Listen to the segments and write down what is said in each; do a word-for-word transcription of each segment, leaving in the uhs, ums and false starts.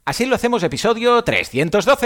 Así lo hacemos, episodio trescientos doce.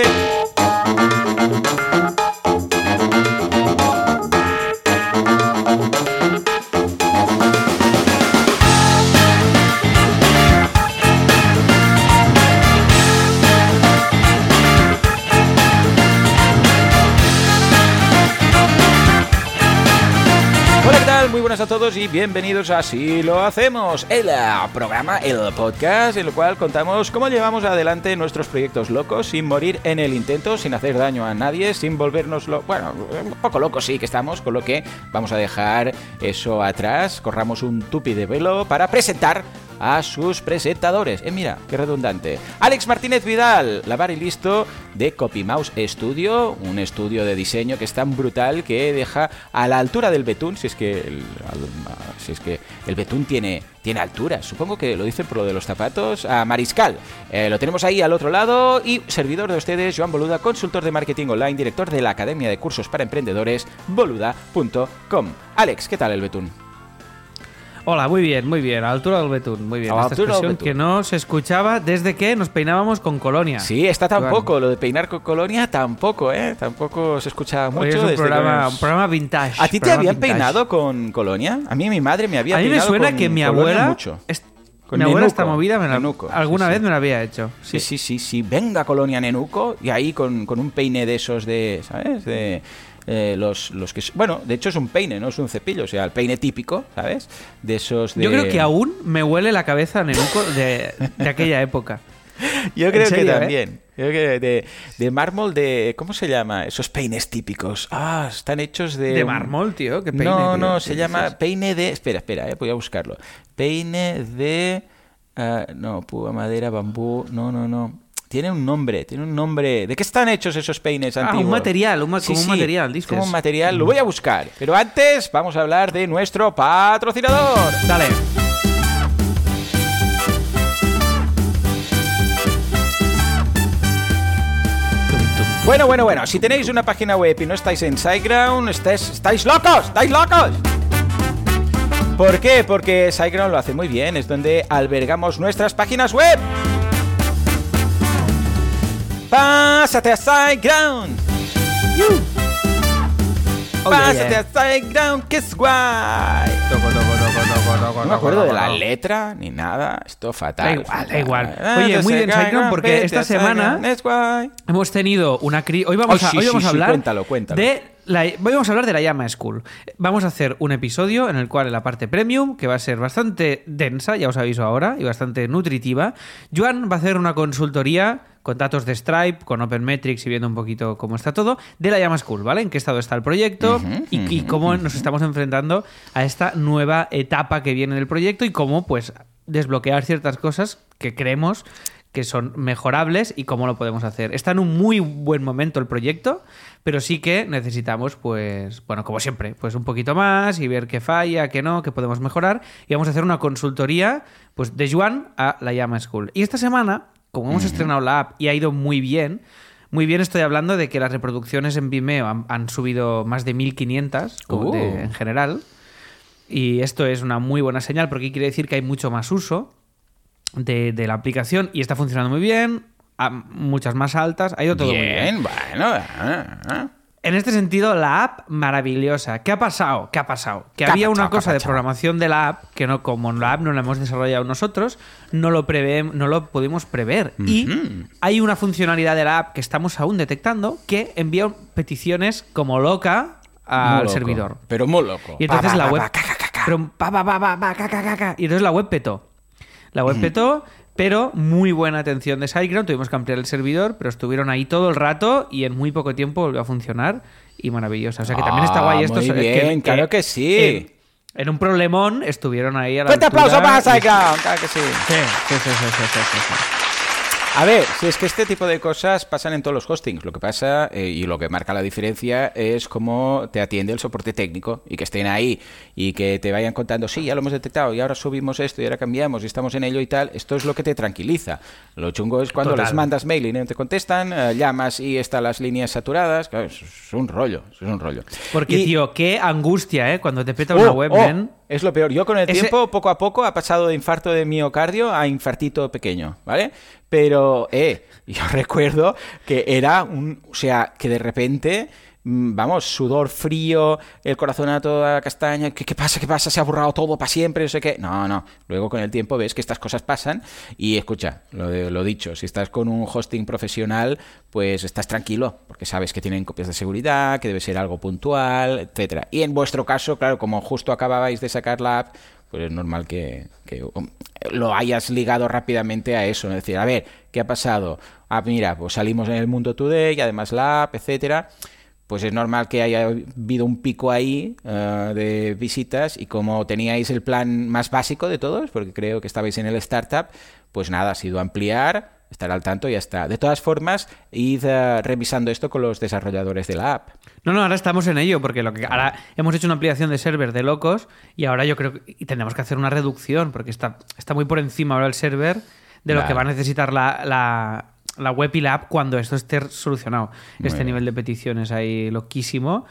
Muy buenas a todos y bienvenidos a Así lo hacemos, el programa, el podcast en el cual contamos cómo llevamos adelante nuestros proyectos locos sin morir en el intento, sin hacer daño a nadie, sin volvernos lo... bueno, un poco locos sí que estamos, con lo que vamos a dejar eso atrás, corramos un tupi de velo para presentar a sus presentadores. Eh, mira, qué redundante. Alex Martínez Vidal, lavar y listo de CopyMouse Studio, un estudio de diseño que es tan brutal que deja a la altura del betún, si es que el, si es que el betún tiene, tiene altura, supongo que lo dicen por lo de los zapatos, a Mariscal. Eh, lo tenemos ahí al otro lado y servidor de ustedes, Joan Boluda, consultor de marketing online, director de la Academia de Cursos para Emprendedores, boluda punto com. Alex, ¿qué tal el betún? Hola, muy bien, muy bien, a la altura del betún, muy bien. A la Esta altura del expresión betún. que no se escuchaba desde que nos peinábamos con colonia. Sí, está Joan. tampoco, lo de peinar con colonia tampoco, ¿eh? Tampoco se escucha mucho. Hoy es un desde programa, que nos... un programa vintage. ¿A ti te programa habían vintage. peinado con colonia? A mí mi madre me había A mí me peinado suena con que mi colonia abuela... mucho. es- Con mi abuela nenuco, está movida, me la- nenuco, alguna sí, vez sí. me la había hecho. Sí, sí, sí, sí. Venga, colonia nenuco. Y ahí con, con un peine de esos de, ¿sabes? De... Eh, los, los que... Bueno, de hecho es un peine, no es un cepillo. O sea, el peine típico, ¿sabes? De esos de... Yo creo que aún me huele la cabeza a nenuco de, de aquella época. Yo creo ¿En serio, que eh? también. Yo creo que de, de mármol de... ¿Cómo se llama? Esos peines típicos. Ah, están hechos de... De un- mármol, tío. ¿Qué peine, no, tío? no, ¿Qué se llama dices? peine de... Espera, espera, eh, voy a buscarlo. Peine de... ah, no, púa, madera, bambú... No, no, no. Tiene un nombre, tiene un nombre... ¿De qué están hechos esos peines Ah, antiguos? un material, un ma- Sí, como un sí, material, dices. como un material. Lo voy a buscar. Pero antes vamos a hablar de nuestro patrocinador. Dale. Bueno, bueno, bueno, si tenéis una página web y no estáis en SiteGround, estáis, estáis locos, estáis locos. ¿Por qué? Porque SiteGround lo hace muy bien, es donde albergamos nuestras páginas web. Pásate a SiteGround. Oh, Pásate yeah, yeah. a SiteGround, que es guay. Toco, toco, toco, toco, toco, No me acuerdo toco, de la toco. letra ni nada, esto fatal. Da igual, fatal. da igual. Ah, Oye, muy bien, SiteGround, SiteGround, porque vete esta a semana- SiteGround, es guay. Hemos tenido una cri... Hoy vamos Oh, a, sí, hoy sí, vamos a sí, hablar cuéntalo, cuéntalo. de la... Hoy vamos a hablar de la Llama School. Vamos a hacer un episodio en el cual en la parte premium, que va a ser bastante densa, ya os aviso ahora, y bastante nutritiva, Joan va a hacer una consultoría con datos de Stripe, con OpenMetrics y viendo un poquito cómo está todo, de la Llama School, ¿vale? En qué estado está el proyecto Ujú, y, y ujú, cómo ujú. nos estamos enfrentando a esta nueva etapa que viene del proyecto y cómo, pues, desbloquear ciertas cosas que creemos que son mejorables y cómo lo podemos hacer. Está en un muy buen momento el proyecto, pero sí que necesitamos, pues, bueno, como siempre, pues un poquito más y ver qué falla, qué no, qué podemos mejorar. Y vamos a hacer una consultoría, pues, de Joan a la Llama School. Y esta semana, como hemos estrenado la app y ha ido muy bien, muy bien estoy hablando de que las reproducciones en Vimeo han, han subido más de mil quinientas como Uh. de- en general. Y esto es una muy buena señal porque quiere decir que hay mucho más uso de, de la aplicación y está funcionando muy bien, a muchas más altas, ha ido todo muy bien. Bien, bueno. ah, ah. En este sentido, la app maravillosa. ¿Qué ha pasado? ¿Qué ha pasado? Que ¿Qué ha había pasado? una ¿Qué ha cosa de pasado? programación de la app que no, como la app no la hemos desarrollado nosotros, no lo prevé, no lo pudimos prever. Y Ujú. hay una funcionalidad de la app que estamos aún detectando que envía peticiones como loca Muy al loco, servidor. Pero muy loco. Y entonces Pa, pa, la pa, web. pa, ca, ca, ca, ca. Pero pa, pa, pa, pa, pa, ca, ca, ca, ca. Y entonces la web petó. La web petó, pero muy buena atención de SiteGround. Tuvimos que ampliar el servidor, pero estuvieron ahí todo el rato y en muy poco tiempo volvió a funcionar y maravillosa. O sea que también está Ah, guay esto. muy es que- bien, claro que sí. En, en un problemón estuvieron ahí a la Fuerte altura aplauso para y- SiteGround, claro que sí. Sí, sí, sí, sí, sí, sí, sí, sí. A ver, si es que este tipo de cosas pasan en todos los hostings. Lo que pasa eh, y lo que marca la diferencia es cómo te atiende el soporte técnico y que estén ahí y que te vayan contando, sí, ya lo hemos detectado y ahora subimos esto y ahora cambiamos y estamos en ello y tal. Esto es lo que te tranquiliza. Lo chungo es cuando Total. les mandas mail y no te contestan, eh, llamas y están las líneas saturadas. Claro, eso es un rollo, eso es un rollo. Porque, Y- tío, qué angustia, ¿eh? Cuando te peta Oh, una web, oh, nen. Es lo peor. Yo con el Ese... tiempo, poco a poco, ha pasado de infarto de miocardio a infartito pequeño, ¿vale? Pero, eh, yo recuerdo que era un... O sea, que de repente... Vamos, sudor frío, el corazón a toda castaña, ¿qué, qué pasa? ¿Qué pasa? ¿Se ha borrado todo para siempre? No sé qué. No, no. Luego con el tiempo ves que estas cosas pasan y escucha, lo, lo dicho, si estás con un hosting profesional, pues estás tranquilo, porque sabes que tienen copias de seguridad, que debe ser algo puntual, etcétera. Y en vuestro caso, claro, como justo acababais de sacar la app, pues es normal que, que lo hayas ligado rápidamente a eso, es decir, a ver, ¿qué ha pasado? Ah, mira, pues salimos en el Mundo Today, y además la app, etcétera. Pues es normal que haya habido un pico ahí uh, de visitas y como teníais el plan más básico de todos, porque creo que estabais en el startup, pues nada, ha sido ampliar, estar al tanto y ya está. De todas formas, id uh, revisando esto con los desarrolladores de la app. No, no, ahora estamos en ello, porque lo que ahora hemos hecho una ampliación de server de locos y ahora yo creo que y tendremos que hacer una reducción, porque está, está muy por encima ahora el server de lo vale. que va a necesitar la... la la web y la app cuando esto esté solucionado. Muy este bien. Nivel de peticiones ahí loquísimo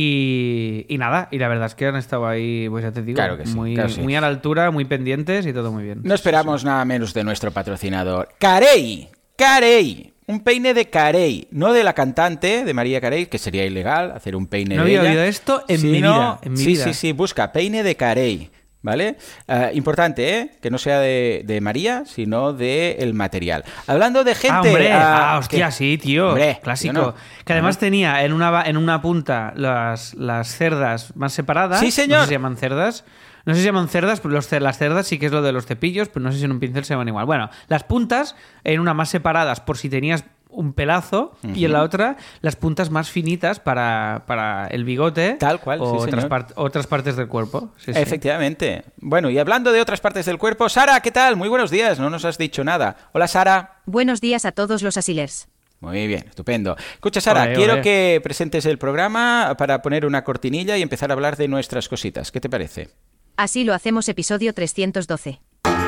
y, y nada, y la verdad es que han estado ahí, pues ya te digo, claro que sí, muy, claro sí. muy a la altura, muy pendientes y todo muy bien. No esperamos sí, sí. nada menos de nuestro patrocinador. Carey, Carey, un peine de Carey, no de la cantante, de María Carey, que sería ilegal hacer un peine no de ella. No había oído esto en sino, mi vida. En mi sí, vida. sí, sí, busca peine de Carey. ¿Vale? Uh, importante, ¿eh? Que no sea de, de María, sino de el material. Hablando de gente... Ah, hombre, uh, ah, hostia, que... sí, tío. Hombre, clásico. No. Que además no. tenía en una, en una punta las, las cerdas más separadas. Sí, señor. No sé si se llaman cerdas. No sé si se llaman cerdas, pero los, las cerdas sí que es lo de los cepillos, pero no sé si en un pincel se llaman igual. Bueno, las puntas en una más separadas por si tenías un pelazo uh-huh. y en la otra las puntas más finitas para, para el bigote tal cual o sí, otras, part- otras partes del cuerpo sí, efectivamente sí. Bueno, y hablando de otras partes del cuerpo, Sara, ¿qué tal? Muy buenos días, no nos has dicho nada. Hola, Sara. Buenos días a todos los asilers. Muy bien, estupendo. Escucha, Sara, olé, quiero olé. que presentes el programa para poner una cortinilla y empezar a hablar de nuestras cositas. ¿Qué te parece? Así lo hacemos, episodio trescientos doce.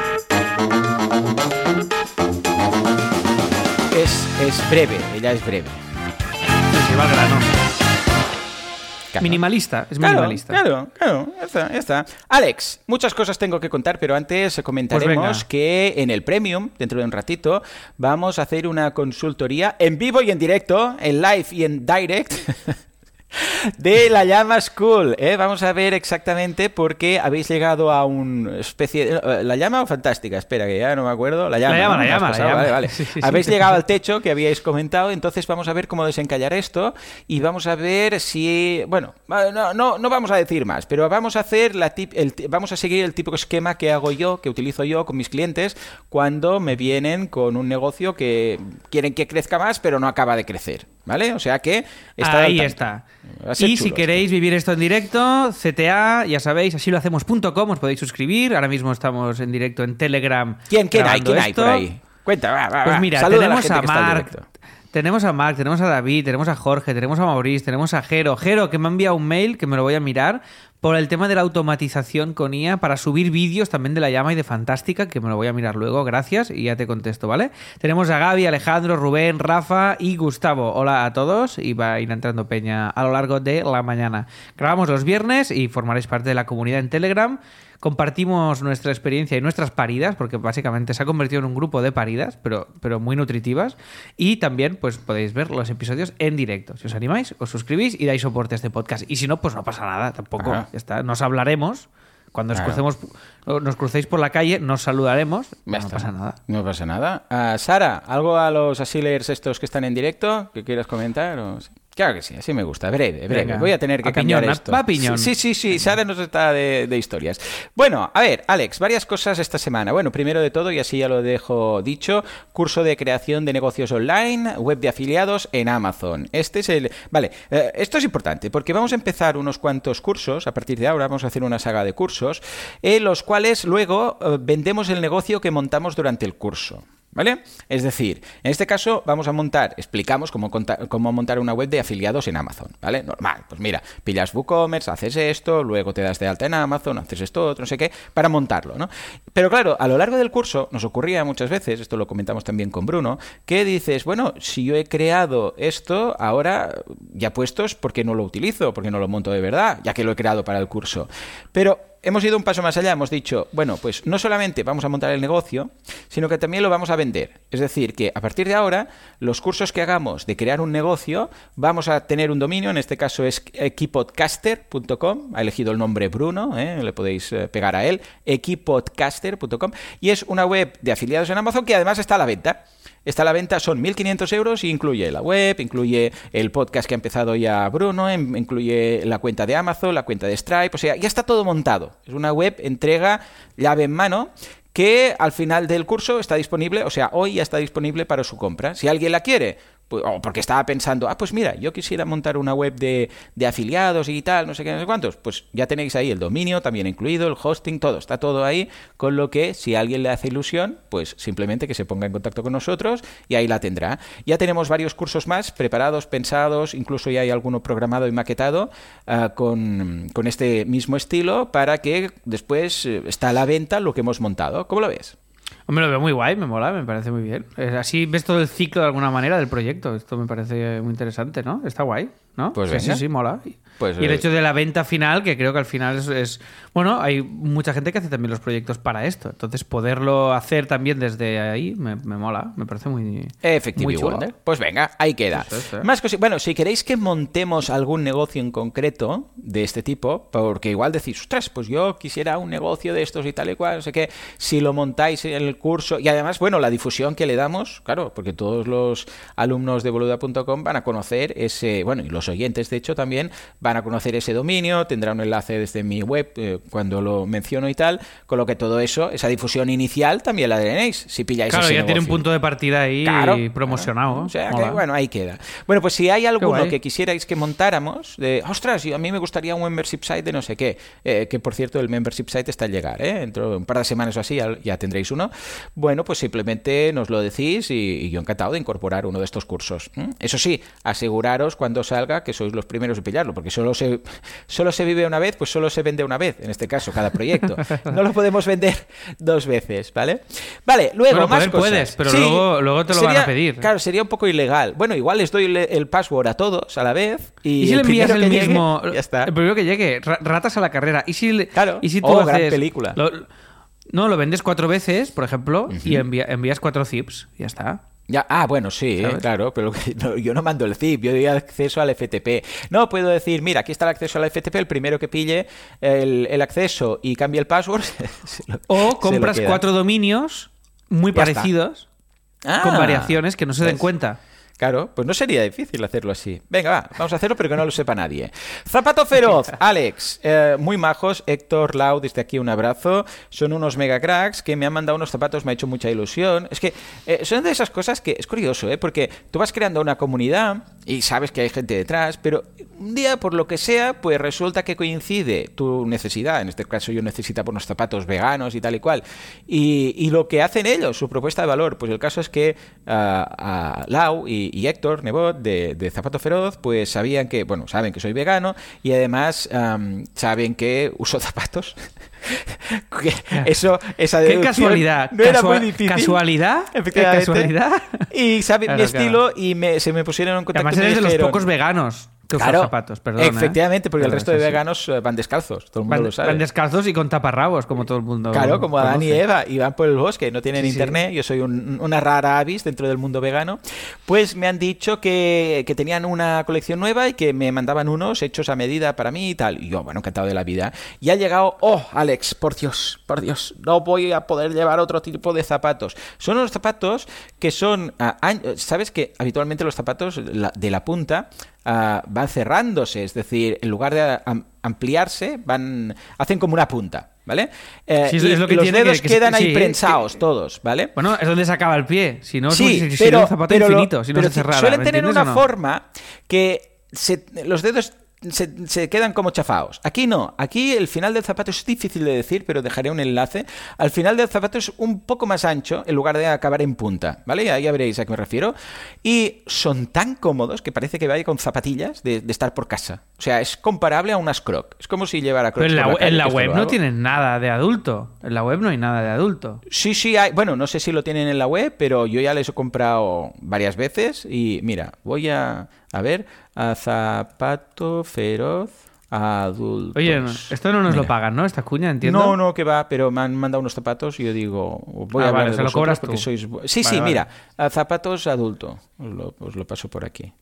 Es, es breve, ella es breve. Sí, va al grano. Claro. Minimalista, es claro, minimalista. Claro, claro, ya está, ya está. Alex, muchas cosas tengo que contar, pero antes comentaremos pues que en el Premium, dentro de un ratito, vamos a hacer una consultoría en vivo y en directo, en live y en direct. De La Llama School, ¿eh? Vamos a ver exactamente por qué habéis llegado a una especie de... ¿La Llama o Fantástica? Espera, que ya no me acuerdo. La Llama, la llama, ¿no? la llama, la llama. Vale, vale. Sí, sí, habéis sí, llegado sí. al techo que habíais comentado, entonces vamos a ver cómo desencallar esto y vamos a ver si... Bueno, no, no, no vamos a decir más, pero vamos a hacer la tip, el, vamos a seguir el típico esquema que hago yo, que utilizo yo con mis clientes cuando me vienen con un negocio que quieren que crezca más, pero no acaba de crecer, ¿vale? O sea que... Está ahí está. Y si queréis vivir esto en directo, C T A, ya sabéis, así lo hacemos punto com, os podéis suscribir. Ahora mismo estamos en directo en Telegram. ¿Quién, quién hay? ¿Quién hay por ahí? Cuenta, va, va, Pues va. mira, Saluda tenemos a, a Marc, tenemos a Marc, tenemos a David, tenemos a Jorge, tenemos a Maurice, tenemos a Jero. Jero, que me ha enviado un mail, que me lo voy a mirar, por el tema de la automatización con I A para subir vídeos también de La Llama y de Fantástica, que me lo voy a mirar luego, gracias, y ya te contesto, ¿vale? Tenemos a Gaby, Alejandro, Rubén, Rafa y Gustavo. Hola a todos, y va a ir entrando peña a lo largo de la mañana. Grabamos los viernes y formaréis parte de la comunidad en Telegram. Compartimos nuestra experiencia y nuestras paridas, porque básicamente se ha convertido en un grupo de paridas, pero, pero muy nutritivas. Y también pues podéis ver los episodios en directo. Si os animáis, os suscribís y dais soporte a este podcast. Y si no, pues no pasa nada, tampoco. Ajá. Ya está, nos hablaremos. Cuando nos, crucemos, nos crucéis por la calle, nos saludaremos. No está. pasa nada. No pasa nada. Uh, Sara, ¿algo a los asilers estos que están en directo que quieras comentar? O... Claro que sí, así me gusta. Breve, breve. Venga, voy a tener que a cambiar piñón, esto. Va a piñón. Sí, sí, sí. Sara nos está de, de historias. Bueno, a ver, Alex, varias cosas esta semana. Bueno, primero de todo, y así ya lo dejo dicho, curso de creación de negocios online, web de afiliados en Amazon. Este es el... Vale, eh, esto es importante porque vamos a empezar unos cuantos cursos. A partir de ahora vamos a hacer una saga de cursos en los cuales luego eh, vendemos el negocio que montamos durante el curso. ¿Vale? Es decir, en este caso vamos a montar, explicamos cómo, contar, cómo montar una web de afiliados en Amazon, ¿vale? Normal, pues mira, pillas WooCommerce, haces esto, luego te das de alta en Amazon, haces esto, otro, no sé qué, para montarlo, ¿no? Pero claro, a lo largo del curso nos ocurría muchas veces, esto lo comentamos también con Bruno, que dices, bueno, si yo he creado esto, ahora ya puestos, ¿por qué no lo utilizo? ¿Por qué no lo monto de verdad? Ya que lo he creado para el curso. Pero hemos ido un paso más allá, hemos dicho, bueno, pues no solamente vamos a montar el negocio, sino que también lo vamos a vender. Es decir, que a partir de ahora, los cursos que hagamos de crear un negocio, vamos a tener un dominio, en este caso es equipodcaster punto com, ha elegido el nombre Bruno, ¿eh? Le podéis pegar a él, equipodcaster punto com, y es una web de afiliados en Amazon que además está a la venta. Está a la venta, son mil quinientos euros y incluye la web, incluye el podcast que ha empezado ya Bruno, incluye la cuenta de Amazon, la cuenta de Stripe, o sea, ya está todo montado. Es una web entrega llave en mano que al final del curso está disponible, o sea, hoy ya está disponible para su compra. Si alguien la quiere, pues, o porque estaba pensando, ah, pues mira, yo quisiera montar una web de, de afiliados y tal, no sé qué, no sé cuántos, pues ya tenéis ahí el dominio también incluido, el hosting, todo, está todo ahí, con lo que si a alguien le hace ilusión, pues simplemente que se ponga en contacto con nosotros y ahí la tendrá. Ya tenemos varios cursos más preparados, pensados, incluso ya hay alguno programado y maquetado uh, con, con este mismo estilo para que después uh, está a la venta lo que hemos montado. ¿Cómo lo ves? Hombre, lo veo muy guay, me mola, me parece muy bien. Así ves todo el ciclo de alguna manera del proyecto. Esto me parece muy interesante, ¿no? Está guay, ¿no? Pues sí, venga. sí, sí, mola. Pues, y el hecho de la venta final, que creo que al final es, es... Bueno, hay mucha gente que hace también los proyectos para esto. Entonces, poderlo hacer también desde ahí me, me mola. Me parece muy, Efectivo, muy chulo. Wonder. Pues venga, ahí queda. Eso, eso. Más cosi- bueno, si queréis que montemos algún negocio en concreto de este tipo, porque igual decís, ostras, pues yo quisiera un negocio de estos y tal y cual, no sé qué, si lo montáis en el curso, y además, bueno, la difusión que le damos, claro, porque todos los alumnos de boluda punto com van a conocer ese, bueno, y los oyentes, de hecho, también van a conocer ese dominio, tendrá un enlace desde mi web eh, cuando lo menciono y tal, con lo que todo eso, esa difusión inicial también la tenéis, si pilláis Claro, ese ya negocio. tiene un punto de partida ahí Claro, promocionado. claro. O sea, Mola. que, bueno, ahí queda. Bueno, pues si hay alguno guay. que quisierais que montáramos, de, ostras, yo- a mí me gustaría un membership site de no sé qué, eh, que por cierto el membership site está al llegar, ¿eh? Dentro de un par de semanas o así ya, ya tendréis uno. Bueno, pues simplemente nos lo decís y, y yo encantado de incorporar uno de estos cursos. ¿Mm? Eso sí, aseguraros cuando salga que sois los primeros en pillarlo, porque solo se, solo se vive una vez, pues solo se vende una vez, en este caso, cada proyecto. No lo podemos vender dos veces, ¿vale? Vale, luego Bueno, más poder cosas. puedes, pero Sí, luego, luego te lo van sería- a pedir. Claro, sería un poco ilegal. Bueno, igual les doy le- el password a todos a la vez y, ¿Y si el le envías primero el que llegue, mismo, ya está. el primero que llegue, ra- ratas a la carrera? ¿Y si, le- Claro. ¿y si tú Oh, haces, gran película. lo- no, lo vendes cuatro veces, por ejemplo, y envía- envías cuatro zips, ya está. Ya, ah, bueno, sí, ¿Sabes? claro, pero que no- yo no mando el zip, yo doy acceso al F T P. No puedo decir, mira, aquí está el acceso al F T P, el primero que pille el, el acceso y cambie el password. se lo- se O lo compras queda. cuatro dominios muy Ya está. parecidos, Ah, con variaciones que no se den ¿ves? cuenta. Claro, pues no sería difícil hacerlo así. Venga, va, vamos a hacerlo, pero que no lo sepa nadie. Zapato Feroz, Alex, eh, muy majos, Héctor, Lau, desde aquí un abrazo. Son unos mega cracks que me han mandado unos zapatos, me ha hecho mucha ilusión. Es que eh, son de esas cosas que es curioso, ¿eh? Porque tú vas creando una comunidad y sabes que hay gente detrás, pero un día, por lo que sea, pues resulta que coincide tu necesidad. En este caso yo necesitaba unos zapatos veganos y tal y cual. Y, y lo que hacen ellos, su propuesta de valor, pues el caso es que uh, uh, Lau y y Héctor Nebot de, de Zapato Feroz pues sabían que, bueno, saben que soy vegano y además um, saben que uso zapatos. Que eso, esa Qué deducción casualidad. no era Casua- muy difícil. ¿Casualidad? Efectivamente. ¿Casualidad? Y saben Claro, mi estilo y me, se me pusieron en contacto Además y me eres de los dijeron- pocos veganos que usan Claro, zapatos, perdón. ¿eh? efectivamente, porque el Pero resto es de así. veganos eh, van descalzos, todo el mundo Van, lo sabe. van descalzos y con taparrabos, como todo el mundo. Claro, como Adán y conoce. Eva, y van por el bosque, no tienen Sí, sí. internet, yo soy un- una rara avis dentro del mundo vegano, pues me han dicho que, que tenían una colección nueva y que me mandaban unos hechos a medida para mí y tal. Y yo, bueno, encantado de la vida. Y ha llegado, oh, Alex, por Dios, por Dios, no voy a poder llevar otro tipo de zapatos. Son unos zapatos que son, ah, an- ¿sabes que habitualmente los zapatos la- de la punta Uh, van cerrándose, es decir, en lugar de am- ampliarse, van hacen como una punta, ¿vale? Eh, Sí, es- y es lo que los tiene dedos que- que- quedan ahí sí, prensados que- todos, ¿vale? Bueno, es donde se acaba el pie. Si no, Sí, si, si pero, no, un zapato pero lo- infinito, si no pero se cerrara. suelen ¿me tener entiendes una o no? forma que se- los dedos se, se quedan como chafados. Aquí no. Aquí el final del zapato es difícil de decir, pero dejaré un enlace. Al final del zapato es un poco más ancho en lugar de acabar en punta, ¿vale? Ya, ya veréis a qué me refiero. Y son tan cómodos que parece que vaya con zapatillas de, de estar por casa. O sea, es comparable a unas Crocs. Es como si llevara Crocs Pero en la, por la calle, en la que esto web lo no hago. tienen nada de adulto. En la web no hay nada de adulto. Sí, sí, hay. Bueno, no sé si lo tienen en la web, pero yo ya les he comprado varias veces y mira, voy a, a ver, a Zapato Feroz. adultos. Oye, esto no nos Mira. lo pagan, ¿no? Esta cuña, entiendo. No, no, que va, pero me han mandado unos zapatos y yo digo, voy Ah, a hablar vale, de se lo vosotros cobras porque tú. sois... bu- Sí, Vale, sí, vale. mira, a zapatos adulto. Os lo, os lo paso por aquí.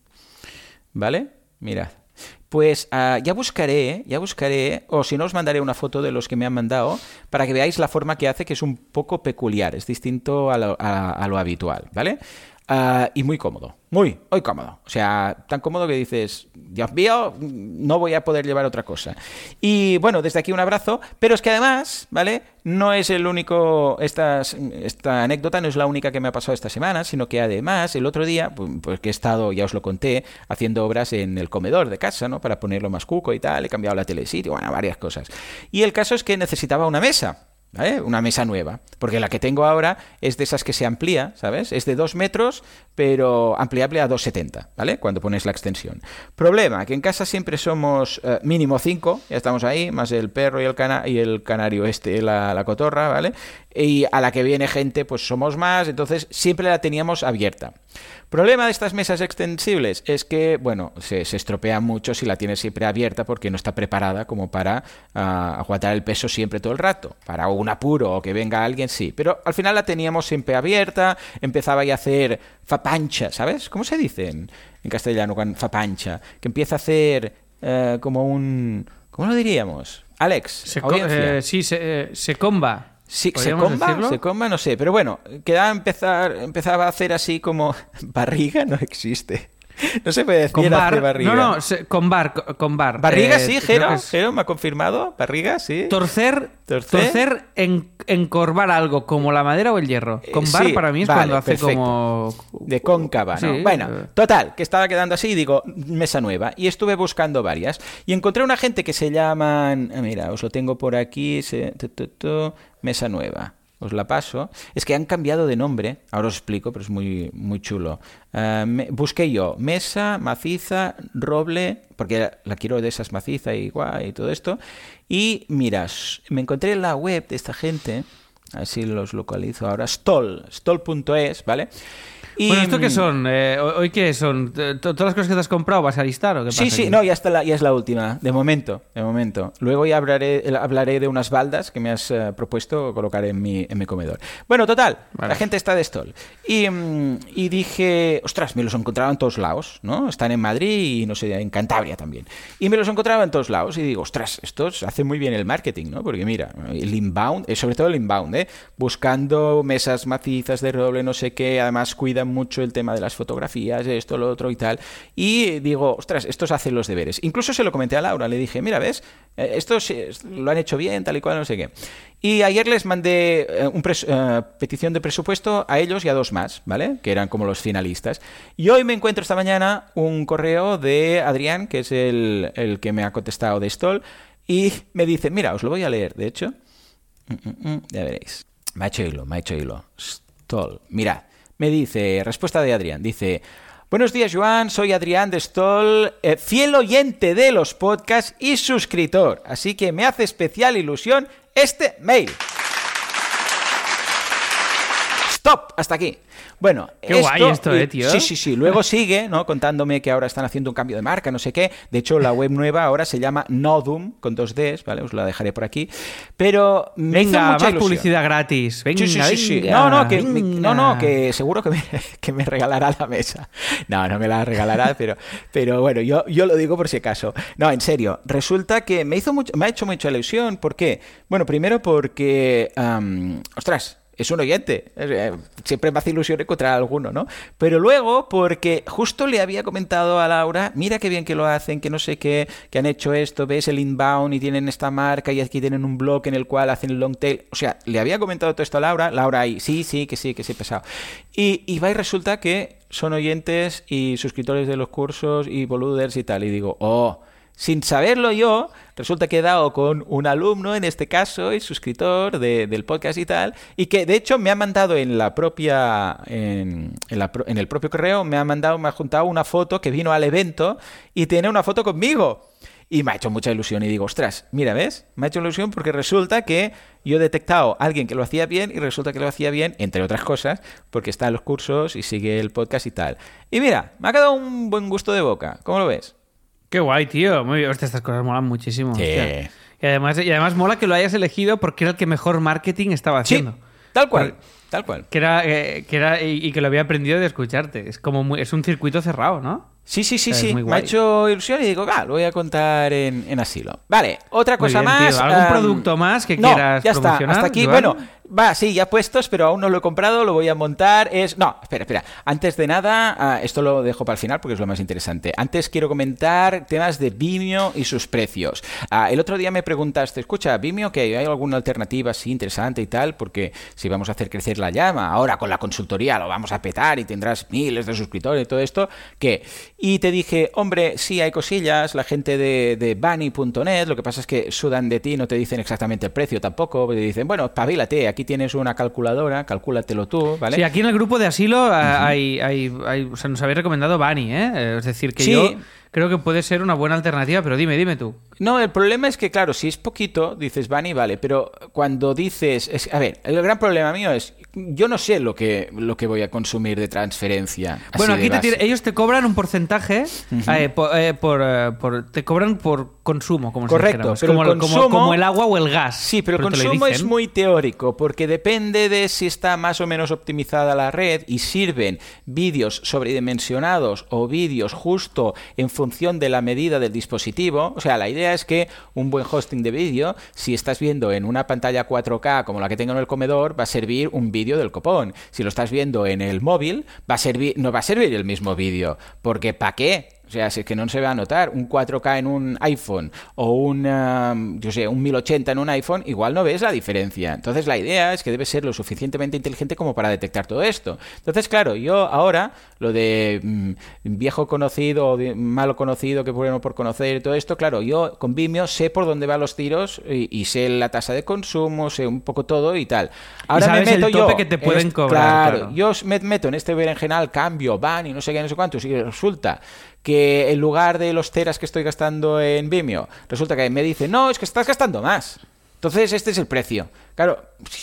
¿Vale? Mirad. Pues ah, ya buscaré, ya buscaré, o si no os mandaré una foto de los que me han mandado para que veáis la forma que hace, que es un poco peculiar, es distinto a lo, a- a lo habitual, ¿vale? Ah, y muy cómodo, muy, muy cómodo. O sea, tan cómodo que dices, Dios mío, no voy a poder llevar otra cosa. Y bueno, desde aquí un abrazo, pero es que además, ¿vale? No es el único, estas, esta anécdota no es la única que me ha pasado esta semana, sino que además el otro día, pues, pues que he estado, ya os lo conté, haciendo obras en el comedor de casa, ¿no? Para ponerlo más cuco y tal, he cambiado la tele de sitio, bueno, varias cosas. Y el caso es que necesitaba una mesa. ¿Vale? Una mesa nueva, porque la que tengo ahora es de esas que se amplía, ¿sabes? Es de dos metros, pero ampliable a dos setenta, ¿vale? Cuando pones la extensión. Problema, que en casa siempre somos eh, mínimo cinco, ya estamos ahí, más el perro y el, cana y el canario este, la, la cotorra, ¿vale? Y a la que viene gente, pues somos más, entonces siempre la teníamos abierta. Problema de estas mesas extensibles es que, bueno, se, se estropea mucho si la tienes siempre abierta porque no está preparada como para uh, aguantar el peso siempre todo el rato. Para un apuro o que venga alguien, sí. Pero al final la teníamos siempre abierta, empezaba ya a hacer fapancha, ¿sabes? ¿Cómo se dice en, en castellano con fapancha? Que empieza a hacer uh, como un... ¿Cómo lo diríamos? Alex, Se co- audiencia. eh, sí, se, eh, se comba. Sí, se ¿Podríamos comba, decirlo? se comba, no sé, pero bueno, quedaba empezar, empezaba a hacer así como barriga, no existe. No se puede decir Con hacer bar. barriga. No, no, se- con bar. co- Con bar. Barriga, Eh, sí, creo Jero, que es- Jero me ha confirmado, barriga, sí. Torcer, Torcer. torcer, en, encorvar algo, como la madera o el hierro. Eh, Con bar sí, para mí es vale, cuando hace perfecto. como... De cóncava, ¿no? Sí, Bueno, eh. total, que estaba quedando así y digo, mesa nueva. Y estuve buscando varias. Y encontré una gente que se llaman... ah, Mira, os lo tengo por aquí. Se, tu, tu, tu, mesa nueva. Os la paso. Es que han cambiado de nombre. Ahora os explico, pero es muy, muy chulo. Uh, me, busqué yo mesa, maciza, roble, porque la quiero de esas maciza y guay y todo esto. Y miras, me encontré en la web de esta gente. Así los localizo ahora. Stoll, stoll punto es, ¿vale? Y, Bueno, ¿esto qué son? Eh, ¿Hoy qué son? ¿T- ¿Todas las cosas que te has comprado vas a listar o qué pasa? Sí, sí, aquí? no, ya, está la, ya es la última, de momento, de momento. Luego ya hablaré, hablaré de unas baldas que me has eh, propuesto colocar en mi, en mi comedor. Bueno, total, Vale. la gente está de Stoll. Y, mm, y dije, ostras, me los encontraba en todos lados, ¿no? Están en Madrid y, no sé, en Cantabria también. Y me los encontraba en todos lados y digo, ostras, estos hacen muy bien el marketing, ¿no? Porque mira, el inbound, eh, sobre todo el inbound, ¿eh? Buscando mesas macizas de roble, no sé qué, además cuidan mucho el tema de las fotografías, esto, lo otro y tal. Y digo, ostras, estos hacen los deberes. Incluso se lo comenté a Laura, le dije, mira, ¿ves? Eh, estos eh, lo han hecho bien, tal y cual, no sé qué. Y ayer les mandé eh, una eh, petición de presupuesto a ellos y a dos más, ¿vale? Que eran como los finalistas. Y hoy me encuentro esta mañana un correo de Adrián, que es el, el que me ha contestado de Stoll, y me dice, mira, os lo voy a leer, de hecho. Mm, mm, mm, ya veréis. Me ha hecho hilo, me ha hecho hilo. Stoll, mirad. Me dice, respuesta de Adrián, dice... Buenos días, Joan, soy Adrián de Stoll, eh, fiel oyente de los podcasts y suscriptor, así que me hace especial ilusión este mail. Stop, hasta aquí. Bueno, Qué guay esto, eh, tío. Sí, sí, sí. Luego sigue, ¿no? Contándome que ahora están haciendo un cambio de marca, no sé qué. De hecho, la web nueva ahora se llama Nodum, con dos Ds, ¿vale? Os la dejaré por aquí. Pero me hizo Venga, mucha más ilusión. publicidad gratis. Venga, Sí, sí, sí, sí. venga, No, no, que, me- venga. no, no, que seguro que me, que me regalará la mesa. No, no me la regalará, pero, pero bueno, yo, yo lo digo por si acaso. No, en serio, resulta que me hizo mucho, me ha hecho mucha ilusión. ¿Por qué? Bueno, primero porque, um, ostras, es un oyente. Eh, Siempre me hace ilusión encontrar alguno, ¿no? Pero luego, porque justo le había comentado a Laura, mira qué bien que lo hacen, que no sé qué, que han hecho esto, ves el inbound y tienen esta marca y aquí tienen un blog en el cual hacen el long tail. O sea, le había comentado todo esto a Laura. Laura ahí, sí, sí, que sí, que sí, pesado. Y, y va y resulta que son oyentes y suscriptores de los cursos y boluders y tal. Y digo, oh... Sin saberlo yo, resulta que he dado con un alumno, en este caso, y suscriptor de, del podcast y tal, y que de hecho me ha mandado en la propia, en, en, la, en el propio correo, me ha mandado, me ha juntado una foto que vino al evento y tiene una foto conmigo. Y me ha hecho mucha ilusión y digo, ostras, mira, ¿ves? Me ha hecho ilusión porque resulta que yo he detectado a alguien que lo hacía bien y resulta que lo hacía bien, entre otras cosas, porque está en los cursos y sigue el podcast y tal. Y mira, me ha quedado un buen gusto de boca. ¿Cómo lo ves? Qué guay, tío. Muy bien. Hostia, estas cosas molan muchísimo. Sí. Hostia. Y además, y además mola que lo hayas elegido porque era el que mejor marketing estaba haciendo. Sí, tal cual. Por- Tal cual. Que era, eh, que era y, y que lo había aprendido de escucharte. Es como muy- es un circuito cerrado, ¿no? Sí, sí, sí, Es sí. muy Me ha guay. hecho ilusión y digo, va, lo voy a contar en, en asilo. Vale, otra Muy cosa bien, más. tío. ¿Algún am, producto más que no, quieras ya está, promocionar, hasta aquí. Joan? Bueno, va, sí, ya puestos, pero aún no lo he comprado, lo voy a montar. Es. No, espera, espera. Antes de nada, ah, esto lo dejo para el final porque es lo más interesante. Antes quiero comentar temas de Vimeo y sus precios. Ah, el otro día me preguntaste, escucha, Vimeo, que hay alguna alternativa así interesante y tal, porque si vamos a hacer crecer la llama, ahora con la consultoría lo vamos a petar y tendrás miles de suscriptores y todo esto, ¿qué? Y te dije, hombre, sí hay cosillas, la gente de, de bunny punto net, lo que pasa es que sudan de ti, no te dicen exactamente el precio tampoco, te dicen, bueno, espabilate, aquí tienes una calculadora, calcúlatelo tú, ¿vale? Sí, aquí en el grupo de asilo uh, hay, hay, hay, o sea, nos habéis recomendado Bunny, ¿eh? Es decir, que Sí. yo creo que puede ser una buena alternativa, pero dime, dime tú. No, el problema es que, claro, si es poquito, dices Bunny, vale, pero cuando dices... Es, a ver, el gran problema mío es, yo no sé lo que, lo que voy a consumir de transferencia. así Bueno, de aquí te base. tiene- ellos te cobran un porcentaje, eh, por, eh, por, eh, por- te cobran por consumo, como si Correcto, dijéramos. pero como, el como- consumo- como el agua o el gas. Sí, pero el te lo consumo es dicen. muy teórico, porque depende de si está más o menos optimizada la red y sirven vídeos sobredimensionados o vídeos justo en función de la medida del dispositivo. O sea, la idea es que un buen hosting de vídeo, si estás viendo en una pantalla cuatro K como la que tengo en el comedor, va a servir un vídeo del copón. Si lo estás viendo en el móvil, va a servir, no va a servir el mismo vídeo, porque ¿para qué? O sea, si es que no se va a notar un cuatro K en un iPhone o un, um, yo sé, un mil ochenta en un iPhone, igual no ves la diferencia. Entonces la idea es que debe ser lo suficientemente inteligente como para detectar todo esto. Entonces, claro, yo ahora, lo de mm, viejo conocido o de malo conocido, que bueno por conocer y todo esto, claro, yo con Vimeo sé por dónde van los tiros y, y sé la tasa de consumo, sé un poco todo y tal. Ahora sabes me meto el tope yo que te en pueden este- cobrar, Claro, claro. yo me meto en este berenjenal, cambio, van y no sé qué, no sé cuántos, y resulta que en lugar de los teras que estoy gastando en Vimeo, resulta que me dice, no, es que estás gastando más. Entonces, este es el precio. Claro,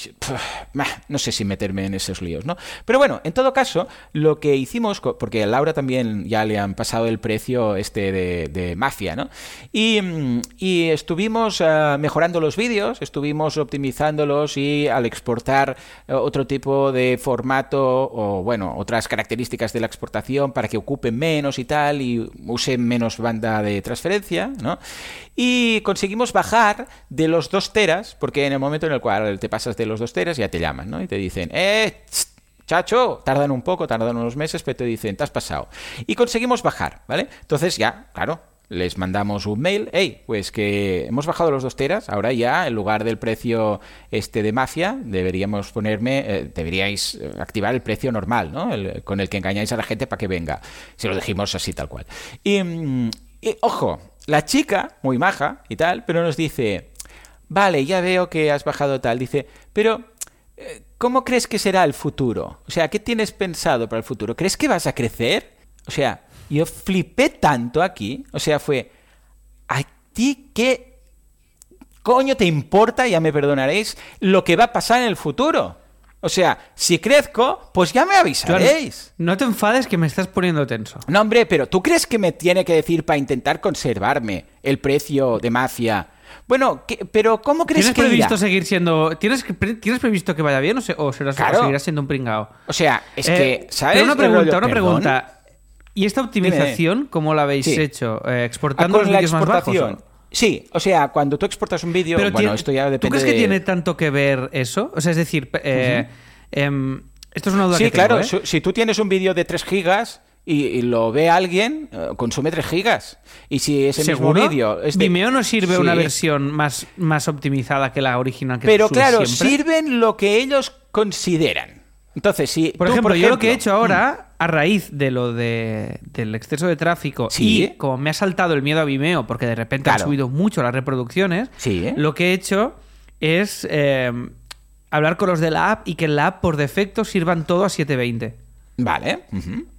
no sé si meterme en esos líos, ¿no? Pero bueno, en todo caso, lo que hicimos, porque a Laura también ya le han pasado el precio este de, de Mafia, ¿no? Y, y estuvimos uh, mejorando los vídeos, estuvimos optimizándolos y al exportar uh, otro tipo de formato o, bueno, otras características de la exportación para que ocupen menos y tal y usen menos banda de transferencia, ¿no? Y conseguimos bajar de los dos teras, porque en el momento en el cual te pasas de los dos teras ya te llaman, ¿no? Y te dicen, eh, tss, chacho, tardan un poco, tardan unos meses, pero te dicen, te has pasado. Y conseguimos bajar, ¿vale? Entonces ya, claro, les mandamos un mail, hey, pues que hemos bajado los dos teras, ahora ya en lugar del precio este de Mafia, deberíamos ponerme, eh, deberíais activar el precio normal, ¿no? El, con el que engañáis a la gente para que venga. Se lo dijimos así tal cual. Y, y ojo, la chica, muy maja y tal, pero nos dice, vale, ya veo que has bajado tal, dice, pero ¿cómo crees que será el futuro? O sea, ¿qué tienes pensado para el futuro? ¿Crees que vas a crecer? O sea, yo flipé tanto aquí, o sea, fue, ¿a ti qué coño te importa, ya me perdonaréis, lo que va a pasar en el futuro? O sea, si crezco, pues ya me avisaréis. Joan, no te enfades que me estás poniendo tenso. No, hombre, pero ¿tú crees que me tiene que decir para intentar conservarme el precio de Mafia? Bueno, ¿qué, pero ¿cómo crees ¿Tienes que previsto irá? seguir siendo... ¿Tienes, ¿Tienes previsto que vaya bien o, se, o, serás, Claro. o seguirás siendo un pringao? O sea, es Eh, que, ¿sabes? Pero una el pregunta, rollo? una ¿Perdón? pregunta. ¿Y esta optimización cómo la habéis Sí. hecho? Eh, Ah, ¿Exportando con los la vídeos más bajos? exportación. ¿O? Sí, o sea, cuando tú exportas un vídeo, Pero bueno, tiene- esto ya depende ¿Tú crees que de... tiene tanto que ver eso? O sea, es decir, eh, em, esto es una duda Sí, que tengo, claro, ¿eh? su- si tú tienes un vídeo de tres gigas y, y lo ve alguien, eh, consume tres gigas. Y si ese mismo ¿Seguro? vídeo... es de- Vimeo no sirve Sí. una versión más, más optimizada que la original que Pero subes claro, siempre. sirven lo que ellos consideran. Entonces, si Por tú, ejemplo, yo lo que he ejemplo, hecho ahora, a raíz de lo de, del exceso de tráfico Sí. y como me ha saltado el miedo a Vimeo porque de repente han Claro. subido mucho las reproducciones, Sí. lo que he hecho es eh, hablar con los de la app y que en la app por defecto sirvan todo a setecientos veinte. Vale. Ujú.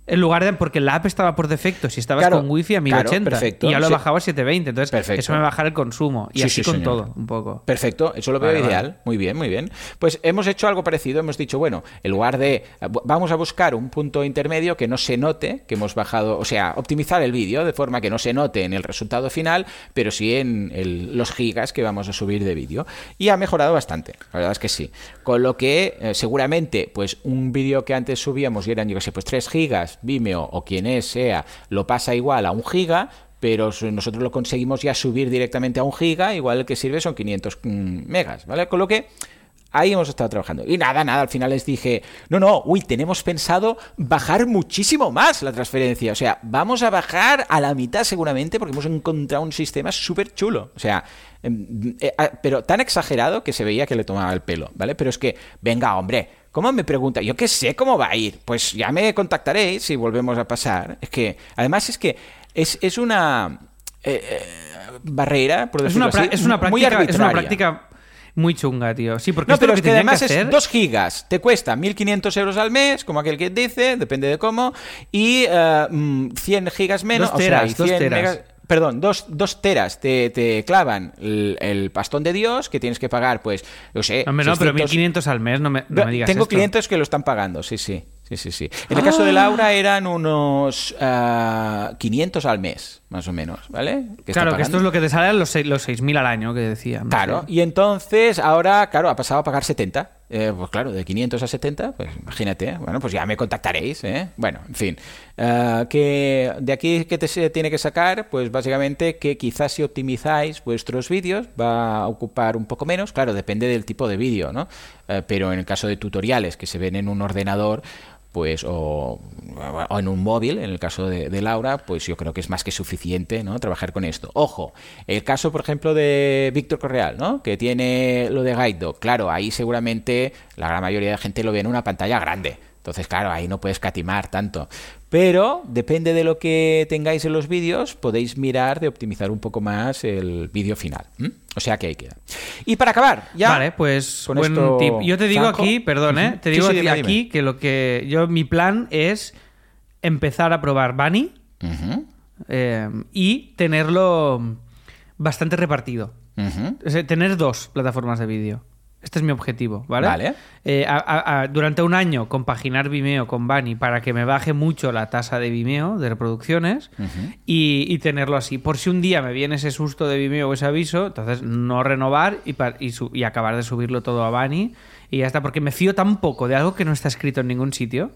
En lugar de... Porque la app estaba por defecto. Si estabas Claro, con wifi a mil ochenta. claro, perfecto. Y ya lo he Sí. bajado a setecientos veinte. Entonces, Perfecto. eso me baja el consumo. Y Sí, así sí, con señor. todo, un poco. Perfecto, eso lo veo Vale, ideal. vale. Muy bien, muy bien. Pues hemos hecho algo parecido. Hemos dicho, bueno, en lugar de... Vamos a buscar un punto intermedio que no se note que hemos bajado... O sea, optimizar el vídeo de forma que no se note en el resultado final, pero sí en el- los gigas que vamos a subir de vídeo. Y ha mejorado bastante. La verdad es que sí. Con lo que eh, seguramente, pues un vídeo que antes subíamos y eran, yo qué sé, pues tres gigas, Vimeo o quien es, sea, lo pasa igual a un giga, pero nosotros lo conseguimos ya subir directamente a un giga, igual el que sirve son quinientos megas, ¿vale? Con lo que ahí hemos estado trabajando. Y nada, nada, al final les dije, no, no, uy, tenemos pensado bajar muchísimo más la transferencia. O sea, vamos a bajar a la mitad seguramente porque hemos encontrado un sistema súper chulo. O sea, eh, eh, pero tan exagerado que se veía que le tomaba el pelo, ¿vale? Pero es que, venga, hombre, ¿cómo me pregunta? Yo qué sé cómo va a ir. Pues ya me contactaréis si volvemos a pasar. Es que, además es que es, es una eh, eh, barrera, por Es decirlo una, pra- así, es una muy práctica, es una arbitraria. práctica muy chunga, tío. Sí, porque No, esto pero lo es que que tendrían además que hacer... es dos gigas. Te cuesta mil quinientos euros al mes, como aquel que dice, depende de cómo, y eh, mm, cien gigas menos. Dos teras, o sea, y dos cien teras. megas- Perdón, dos, dos teras te, te clavan el, el pastón de Dios, que tienes que pagar, pues, no sé... Hombre, no, pero seiscientos mil quinientos al mes, no me, no me digas Tengo esto. clientes que lo están pagando, sí, sí. Sí, sí, sí. En el caso de Laura eran unos ah, quinientos al mes, más o menos, ¿vale? Que está Claro, que esto pagando. es lo que te sale a los, seis- los seis mil al año que decía. no Claro, sé. y entonces ahora, claro, ha pasado a pagar setenta. Eh, pues claro, de quinientos a setenta, pues imagínate, bueno, pues ya me contactaréis, ¿eh? Bueno, en fin. Ah, que de aquí que te se tiene que sacar, pues básicamente que quizás si optimizáis vuestros vídeos va a ocupar un poco menos, claro, depende del tipo de vídeo, ¿no? Eh, pero en el caso de tutoriales que se ven en un ordenador, pues o, o en un móvil, en el caso de, de Laura, pues yo creo que es más que suficiente, ¿no? Trabajar con esto. Ojo, el caso, por ejemplo, de Víctor Correal, ¿no? Que tiene lo de Guide Dog. Claro, ahí seguramente la gran mayoría de gente lo ve en una pantalla grande. Entonces, claro, ahí no puedes catimar tanto. Pero depende de lo que tengáis en los vídeos, podéis mirar de optimizar un poco más el vídeo final. ¿m? O sea que ahí queda. Y para acabar, ya. Vale, pues con buen esto tip. Yo te digo zanjo. aquí, perdón, ¿eh? Ujú. Te Sí, digo sí, a ti dime, aquí dime. que lo que yo mi plan es empezar a probar Bunny Ujú, eh, y tenerlo bastante repartido. ujú. O sea, tener dos plataformas de vídeo. Este es mi objetivo, ¿vale? Vale. Eh, a- a- a- durante un año compaginar Vimeo con Bunny para que me baje mucho la tasa de Vimeo, de reproducciones, Ujú. y, y tenerlo así. Por si un día me viene ese susto de Vimeo o ese aviso, entonces no renovar y, pa- y, su- y acabar de subirlo todo a Bunny y ya está. Porque me fío tan poco de algo que no está escrito en ningún sitio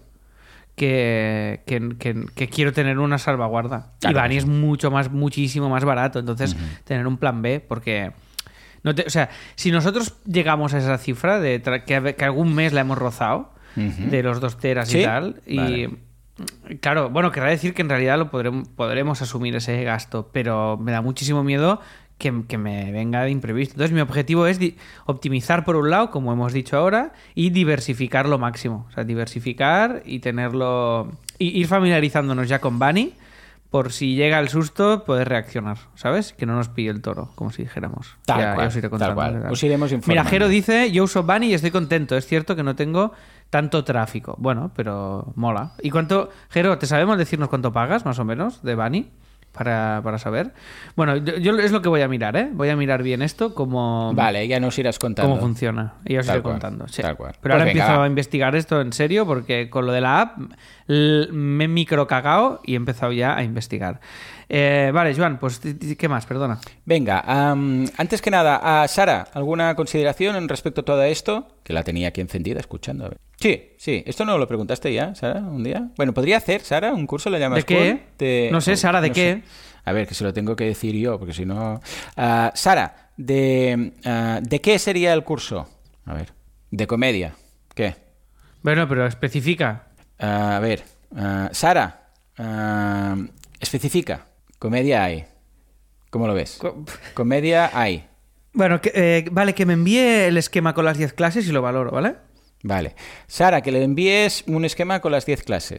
que, que, que- que quiero tener una salvaguarda. Claro y que Bunny sí. es mucho más, muchísimo más barato. Entonces, tener un plan B, porque... No te- o sea, si nosotros llegamos a esa cifra de tra- que, que algún mes la hemos rozado, Ujú. de los dos teras ¿Sí? y tal, y Vale. claro, bueno, querrá decir que en realidad lo podremos, podremos asumir ese gasto, pero me da muchísimo miedo que, que me venga de imprevisto. Entonces, mi objetivo es di- optimizar por un lado, como hemos dicho ahora, y diversificar lo máximo. O sea, diversificar y tenerlo. Y ir familiarizándonos ya con Bunny. Por si llega el susto, poder reaccionar, ¿sabes? Que no nos pille el toro, como si dijéramos. Tal Ya- ya cual, os iré tal contando, cual. ¿verdad? Os iremos Mira, informando. Jero dice, yo uso Bunny y estoy contento. Es cierto que no tengo tanto tráfico. Bueno, pero mola. ¿Y cuánto, Jero, te sabemos decirnos cuánto pagas, más o menos, de Bunny? Para, para saber. Bueno, yo, yo es lo que voy a mirar, ¿eh? Voy a mirar bien esto, cómo, Vale, ya nos irás contando. cómo funciona. Y os Tal iré cual, contando. Sí. tal cual. Pero Pues ahora venga, empiezo va. a investigar esto en serio, porque con lo de la app l- me he micro cagao y he empezado ya a investigar. Eh, vale, Joan, pues t- t- ¿qué más? Perdona. Venga, am, antes que nada, a Sara, ¿alguna consideración en respecto a todo esto? Que la tenía aquí encendida escuchando. A ver. Sí, sí. ¿Esto no lo preguntaste ya, Sara, un día? Bueno, ¿podría hacer, Sara, un curso? ¿Le llamas ¿De qué? Cool? De- No sé, Sara, ¿de no qué? sé. A ver, que se lo tengo que decir yo, porque si no... Ah, Sara, de, ah, ¿de qué sería el curso? A ver, de comedia. ¿Qué? Bueno, pero especifica. Ah, a ver, ah, Sara, ah, especifica. Comedia hay. ¿Cómo lo ves? Co- Comedia hay. Bueno, que, eh, vale, que me envíe el esquema con las diez clases y lo valoro, ¿vale? Vale. Sara, que le envíes un esquema con las diez clases.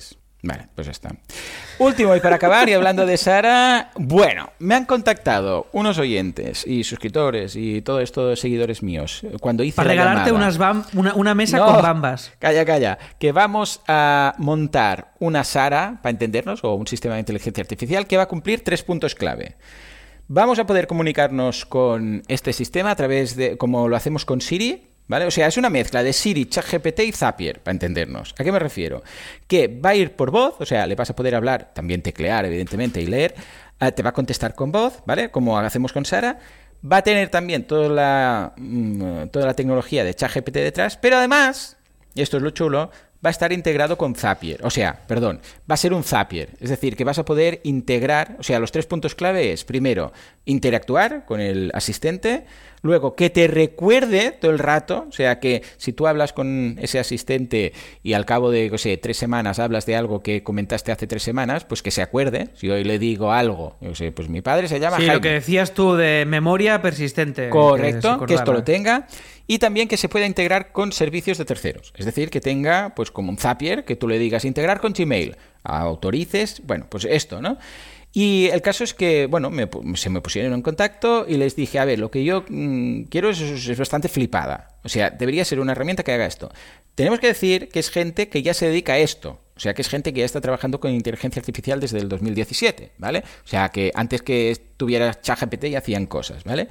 Vale, pues ya está. Último, y para acabar, y hablando de Sara, bueno, me han contactado unos oyentes y suscriptores y todo esto, seguidores míos, cuando hice Para la regalarte llamada. unas bam- una, una mesa No, con bambas. Calla, calla. Que vamos a montar una Sara, para entendernos, o un sistema de inteligencia artificial que va a cumplir tres puntos clave. Vamos a poder comunicarnos con este sistema a través de, como lo hacemos con Siri, ¿vale? O sea, es una mezcla de Siri, ChatGPT y Zapier, para entendernos. ¿A qué me refiero? Que va a ir por voz, o sea, le vas a poder hablar, también teclear, evidentemente, y leer. Eh, te va a contestar con voz, ¿vale? Como hacemos con Sara. Va a tener también toda la, mm, toda la tecnología de ChatGPT detrás, pero además, y esto es lo chulo, va a estar integrado con Zapier. O sea, perdón, va a ser un Zapier. Es decir, que vas a poder integrar, o sea, los tres puntos clave es, primero, interactuar con el asistente, luego, que te recuerde todo el rato, o sea, que si tú hablas con ese asistente y al cabo de, no sé, tres semanas hablas de algo que comentaste hace tres semanas, pues que se acuerde. Si hoy le digo algo, yo sé, pues mi padre se llama Sí, Jaime. lo que decías tú de memoria persistente. Correcto, que, que esto lo tenga. Y también que se pueda integrar con servicios de terceros. Es decir, que tenga, pues como un Zapier, que tú le digas integrar con Gmail, autorices, bueno, pues esto, ¿no? Y el caso es que, bueno, me, se me pusieron en contacto y les dije, a ver, lo que yo mmm, quiero es, es bastante flipada. O sea, debería ser una herramienta que haga esto. Tenemos que decir que es gente que ya se dedica a esto. O sea, que es gente que ya está trabajando con inteligencia artificial desde el dos mil diecisiete, ¿vale? O sea, que antes que tuviera ChatGPT ya hacían cosas, ¿vale?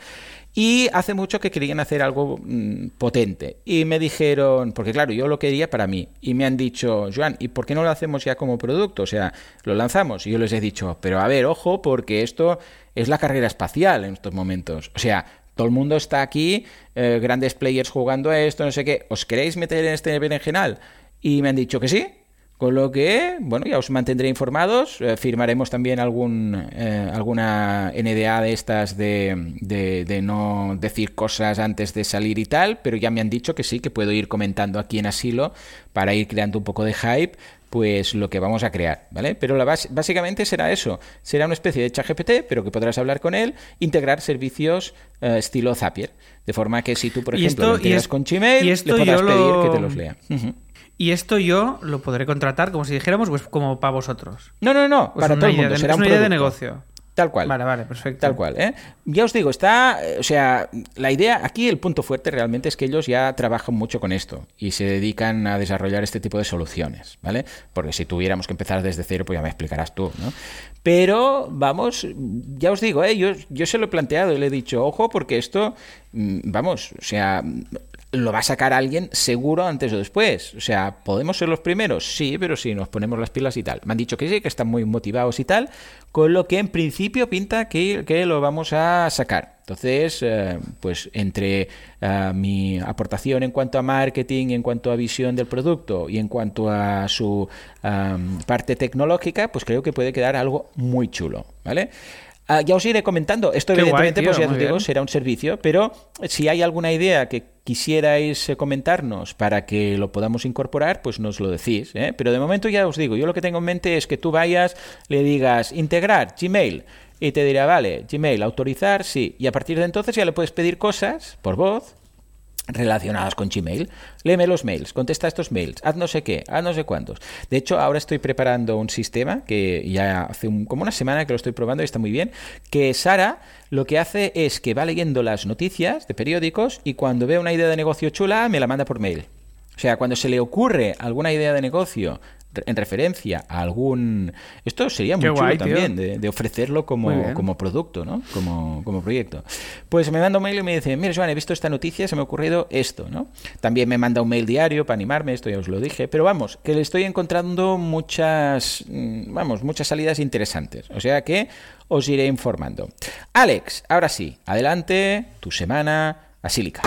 Y hace mucho que querían hacer algo mmm, potente. Y me dijeron, porque claro, yo lo quería para mí. Y me han dicho, Joan, ¿y por qué no lo hacemos ya como producto? O sea, lo lanzamos. Y yo les he dicho, pero a ver, ojo, porque esto es la carrera espacial en estos momentos. O sea, todo el mundo está aquí, eh, grandes players jugando a esto, no sé qué. ¿Os queréis meter en este berenjenal? Y me han dicho que sí. Con lo que, bueno, ya os mantendré informados. Eh, firmaremos también algún eh, alguna N D A de estas de, de, de no decir cosas antes de salir y tal, pero ya me han dicho que sí, que puedo ir comentando aquí en Asilo para ir creando un poco de hype, pues lo que vamos a crear, ¿vale? Pero la base, básicamente será eso, será una especie de ChatGPT, pero que podrás hablar con él, integrar servicios eh, estilo Zapier, de forma que si tú, por ejemplo, lo integras con Gmail, le podrás pedir lo... que te los lea. Uh-huh. Y esto yo lo podré contratar, como si dijéramos, pues como para vosotros. No, no, no, pues para todo el mundo. De, será es un una idea de producto. negocio. Tal cual. Vale, vale, perfecto. Tal cual, ¿eh? Ya os digo, está, o sea, la idea, aquí el punto fuerte realmente es que ellos ya trabajan mucho con esto y se dedican a desarrollar este tipo de soluciones, ¿vale? Porque si tuviéramos que empezar desde cero, pues ya me explicarás tú, ¿no? Pero, vamos, ya os digo, ¿eh? Yo, yo se lo he planteado y le he dicho, ojo, porque esto, vamos, o sea, lo va a sacar alguien seguro antes o después. O sea, ¿podemos ser los primeros? Sí, pero si nos ponemos las pilas y tal. Me han dicho que sí, que están muy motivados y tal, con lo que en principio pinta que, que lo vamos a sacar. Entonces, eh, pues entre uh, mi aportación en cuanto a marketing, en cuanto a visión del producto y en cuanto a su um, parte tecnológica, pues creo que puede quedar algo muy chulo, ¿vale? Uh, ya os iré comentando. Esto, Qué evidentemente, guay, tío, pues ya os digo, bien. será un servicio, pero si hay alguna idea que quisierais eh, comentarnos para que lo podamos incorporar, pues nos lo decís, ¿eh? Pero de momento ya os digo, yo lo que tengo en mente es que tú vayas, le digas integrar Gmail y te dirá, vale, Gmail, autorizar, sí, y a partir de entonces ya le puedes pedir cosas por voz relacionadas con Gmail. Léeme los mails, contesta estos mails, haz no sé qué, haz no sé cuántos. De hecho, ahora estoy preparando un sistema que ya hace un, como una semana que lo estoy probando y está muy bien, que Sara lo que hace es que va leyendo las noticias de periódicos y cuando ve una idea de negocio chula me la manda por mail. O sea, cuando se le ocurre alguna idea de negocio en referencia a algún... Esto sería muy Qué chulo guay, también, de, de ofrecerlo como, como producto, ¿no? Como, como proyecto. Pues me manda un mail y me dice, mira, Joan, he visto esta noticia, se me ha ocurrido esto, ¿no? También me manda un mail diario para animarme, esto ya os lo dije, pero vamos, que le estoy encontrando muchas, vamos, muchas salidas interesantes. O sea que os iré informando. Alex, ahora sí, adelante, tu semana asílica.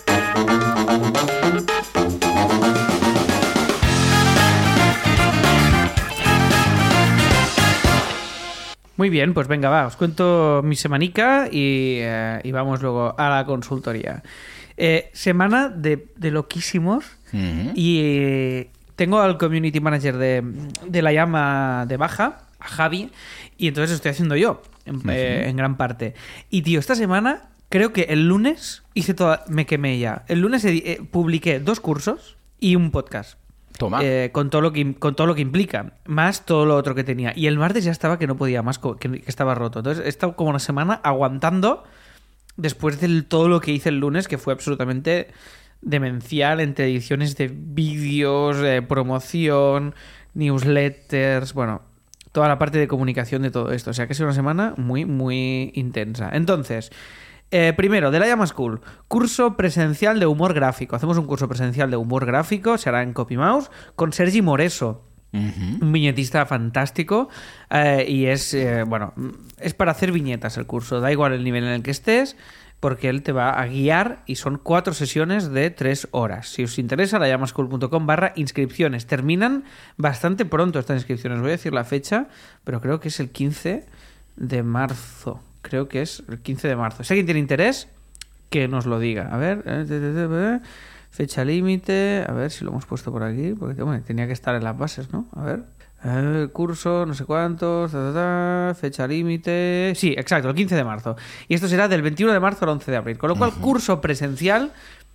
Muy bien, pues venga, va, os cuento mi semanica y, eh, y vamos luego a la consultoría. Eh, semana de, de loquísimos uh-huh. y eh, tengo al community manager de, de la llama de baja, a Javi, y entonces estoy haciendo yo, en, uh-huh. eh, en gran parte. Y tío, esta semana, creo que el lunes hice toda, me quemé ya. El lunes eh, publiqué dos cursos y un podcast. Toma. Eh, con, todo lo que, con todo lo que implica, más todo lo otro que tenía. Y el martes ya estaba que no podía más, que, que estaba roto. Entonces he estado como una semana aguantando después de todo lo que hice el lunes, que fue absolutamente demencial, entre ediciones de vídeos, eh, promoción, newsletters, bueno, toda la parte de comunicación de todo esto. O sea que ha sido una semana muy, muy intensa. Entonces... Eh, primero, de la Llama School, curso presencial de humor gráfico. Hacemos un curso presencial de humor gráfico, se hará en CopyMouse, con Sergi Moreso, uh-huh. un viñetista fantástico. Eh, y es, eh, bueno, es para hacer viñetas el curso. Da igual el nivel en el que estés, porque él te va a guiar y son cuatro sesiones de tres horas. Si os interesa, la llamaschool punto com barra inscripciones. Terminan bastante pronto estas inscripciones. Voy a decir la fecha, pero creo que es el quince de marzo. Creo que es el quince de marzo. Si alguien tiene interés, que nos lo diga. A ver, fecha límite. A ver si lo hemos puesto por aquí. Porque bueno, tenía que estar en las bases, ¿no? A ver. El curso, no sé cuántos. Ta, ta, ta, fecha límite. Sí, exacto, el quince de marzo. Y esto será del veintiuno de marzo al once de abril. Con lo cual, uh-huh. curso presencial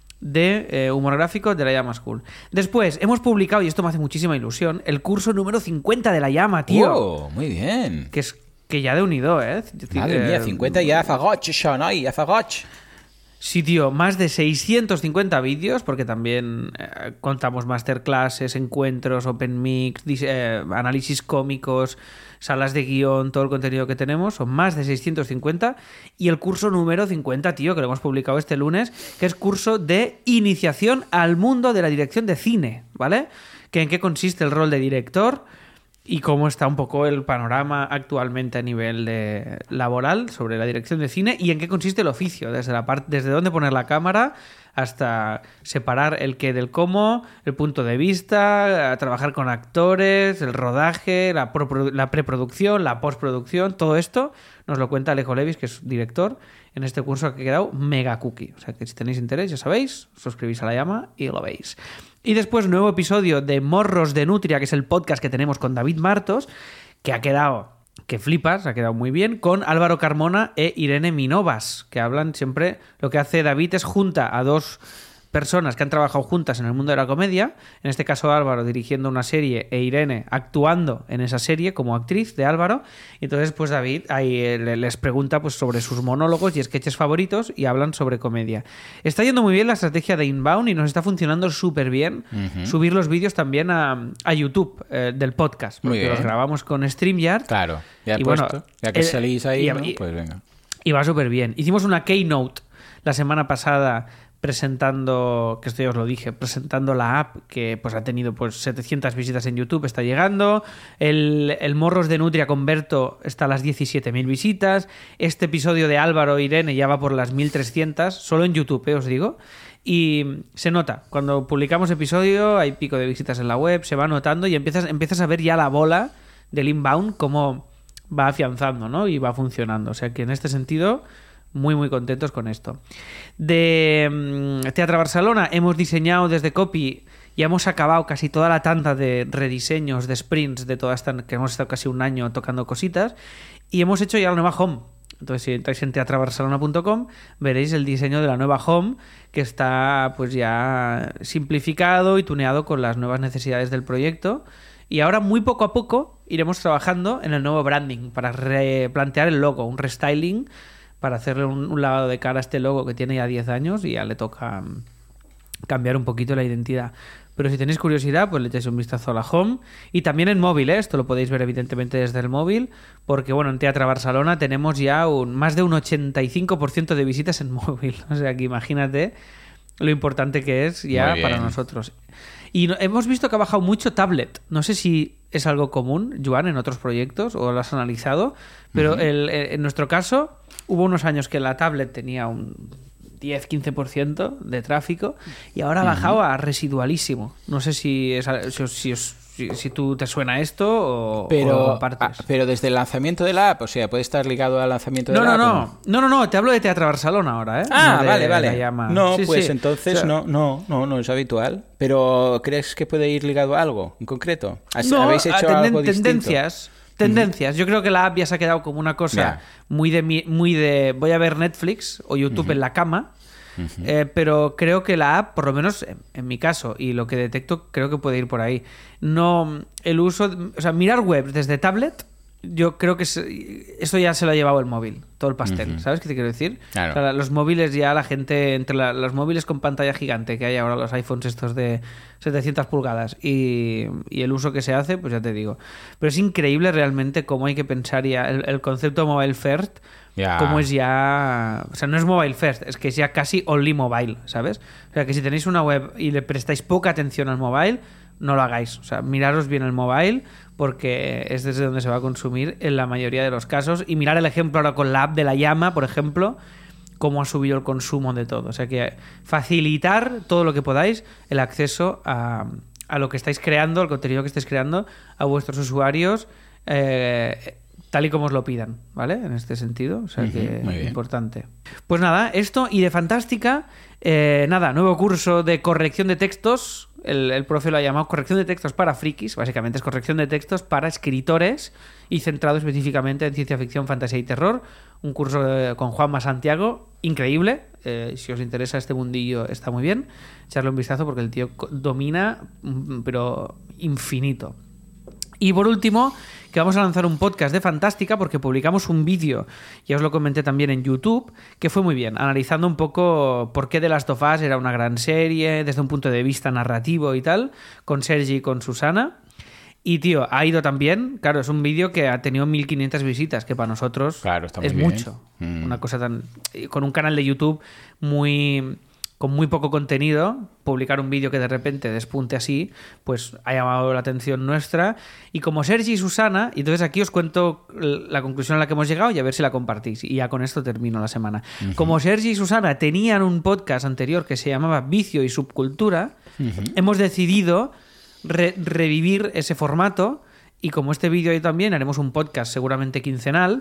de eh, humor gráfico de la Llama School. Después, hemos publicado, y esto me hace muchísima ilusión, el curso número cincuenta de la Llama, tío. ¡Oh, muy bien! Que es que ya de unido, ¿eh? Madre mía, cincuenta ya fa goig, això, noi, ja fa goig. Sí, tío, más de seiscientos cincuenta vídeos, porque también eh, contamos masterclasses, encuentros, open mix, eh, análisis cómicos, salas de guión, todo el contenido que tenemos, son más de seiscientos cincuenta. Y el curso número cincuenta, tío, que lo hemos publicado este lunes, que es curso de iniciación al mundo de la dirección de cine, ¿vale? Que en qué consiste el rol de director y cómo está un poco el panorama actualmente a nivel de laboral sobre la dirección de cine y en qué consiste el oficio, desde la parte, desde dónde poner la cámara hasta separar el qué del cómo, el punto de vista, trabajar con actores, el rodaje, la, pro, la preproducción, la postproducción, todo esto nos lo cuenta Alejo Levis, que es director, en este curso que ha quedado mega cookie. O sea que si tenéis interés, ya sabéis, suscribís a La Llama y lo veis. Y después, nuevo episodio de Morros de Nutria, que es el podcast que tenemos con David Martos, que ha quedado, que flipas, ha quedado muy bien, con Álvaro Carmona e Irene Minovas, que hablan siempre, lo que hace David es junta a dos personas que han trabajado juntas en el mundo de la comedia, en este caso Álvaro dirigiendo una serie e Irene actuando en esa serie como actriz de Álvaro, y entonces pues David ahí les pregunta pues sobre sus monólogos y sketches favoritos y hablan sobre comedia. Está yendo muy bien la estrategia de Inbound y nos está funcionando súper bien uh-huh. subir los vídeos también a, a YouTube eh, del podcast, porque los grabamos con StreamYard. Claro, ya y puesto, bueno, ya que eh, salís ahí, y, ¿no? y, Pues venga. Y va súper bien. Hicimos una keynote la semana pasada presentando, que esto ya os lo dije, presentando la app que pues ha tenido pues setecientas visitas en YouTube, está llegando. El, el Morros de Nutria con Berto está a las diecisiete mil visitas. Este episodio de Álvaro e Irene ya va por las mil trescientas, solo en YouTube, ¿eh? Os digo. Y se nota, cuando publicamos episodio hay pico de visitas en la web, se va notando y empiezas, empiezas a ver ya la bola del inbound, cómo va afianzando, ¿no? Y va funcionando. O sea que en este sentido, muy muy contentos con esto. De um, Teatro Barcelona hemos diseñado desde Copy, ya hemos acabado casi toda la tanda de rediseños, de sprints, de toda esta, que hemos estado casi un año tocando cositas, y hemos hecho ya la nueva home. Entonces, si entráis en teatro barcelona punto com, veréis el diseño de la nueva home, que está pues ya simplificado y tuneado con las nuevas necesidades del proyecto. Y ahora, muy poco a poco, iremos trabajando en el nuevo branding para replantear el logo, un restyling, para hacerle un, un lavado de cara a este logo que tiene ya diez años y ya le toca cambiar un poquito la identidad. Pero si tenéis curiosidad, pues le echáis un vistazo a la home. Y también en móvil, ¿eh? Esto lo podéis ver evidentemente desde el móvil, porque bueno, en Teatro Barcelona tenemos ya un, más de un ochenta y cinco por ciento de visitas en móvil. O sea que imagínate lo importante que es ya para nosotros. Y no, hemos visto que ha bajado mucho tablet. No sé si es algo común, Joan, en otros proyectos, o lo has analizado, pero uh-huh. el, en nuestro caso hubo unos años que la tablet tenía un diez a quince por ciento de tráfico y ahora ha bajado uh-huh. a residualísimo. No sé si, es, si, si, si, si tú te suena esto o, pero, o apartes. Ah, pero desde el lanzamiento de la app, o sea, puede estar ligado al lanzamiento de no, la no, app. No, no, no, no, te hablo de Teatro Barcelona ahora, ¿eh? Ah, no de, vale, vale. Llama. No, sí, pues sí. entonces o sea, no, no, no, no es habitual. Pero ¿crees que puede ir ligado a algo en concreto? No, ¿Habéis hecho tenden- algo distinto? Tendencias. Tendencias. Yo creo que la app ya se ha quedado como una cosa yeah. muy de muy de voy a ver Netflix o YouTube uh-huh. en la cama. Uh-huh. Eh, pero creo que la app, por lo menos en, en mi caso, y lo que detecto, creo que puede ir por ahí. No, el uso, o sea, mirar web desde tablet, yo creo que se, esto ya se lo ha llevado el móvil, todo el pastel, uh-huh. ¿Sabes qué te quiero decir? Claro. O sea, los móviles ya, la gente, entre la, los móviles con pantalla gigante que hay ahora, los iPhones estos de setecientas pulgadas y, y el uso que se hace, pues ya te digo. Pero es increíble realmente cómo hay que pensar ya el, el concepto mobile first, yeah. Cómo es ya... O sea, no es mobile first, es que es ya casi only mobile, ¿sabes? O sea, que si tenéis una web y le prestáis poca atención al mobile, no lo hagáis. O sea, miraros bien el mobile porque es desde donde se va a consumir en la mayoría de los casos. Y mirar el ejemplo ahora con la app de la llama, por ejemplo, cómo ha subido el consumo de todo. O sea, que facilitar todo lo que podáis el acceso a, a lo que estáis creando, al contenido que estáis creando a vuestros usuarios, eh, tal y como os lo pidan, ¿vale? En este sentido, o sea uh-huh, que es importante. Pues nada, esto y de Fantástica, eh, nada, nuevo curso de corrección de textos. El, el profe lo ha llamado corrección de textos para frikis. Básicamente es corrección de textos para escritores y centrado específicamente en ciencia ficción, fantasía y terror. Un curso eh, con Juanma Santiago, increíble. Eh, si os interesa este mundillo, está muy bien. Echarle un vistazo porque el tío domina, pero infinito. Y por último, que vamos a lanzar un podcast de Fantástica porque publicamos un vídeo, ya os lo comenté también en YouTube, que fue muy bien, analizando un poco por qué The Last of Us era una gran serie desde un punto de vista narrativo y tal, con Sergi y con Susana. Y tío, ha ido también, claro, es un vídeo que ha tenido mil quinientas visitas, que para nosotros claro, está muy es bien. mucho. Mm. Una cosa tan... Con un canal de YouTube muy... con muy poco contenido, publicar un vídeo que de repente despunte así, pues ha llamado la atención nuestra. Y como Sergi y Susana, y entonces aquí os cuento la conclusión a la que hemos llegado y a ver si la compartís. Y ya con esto termino la semana. Uh-huh. Como Sergi y Susana tenían un podcast anterior que se llamaba Vicio y Subcultura, uh-huh. hemos decidido re- revivir ese formato. Y como este vídeo ahí también, haremos un podcast seguramente quincenal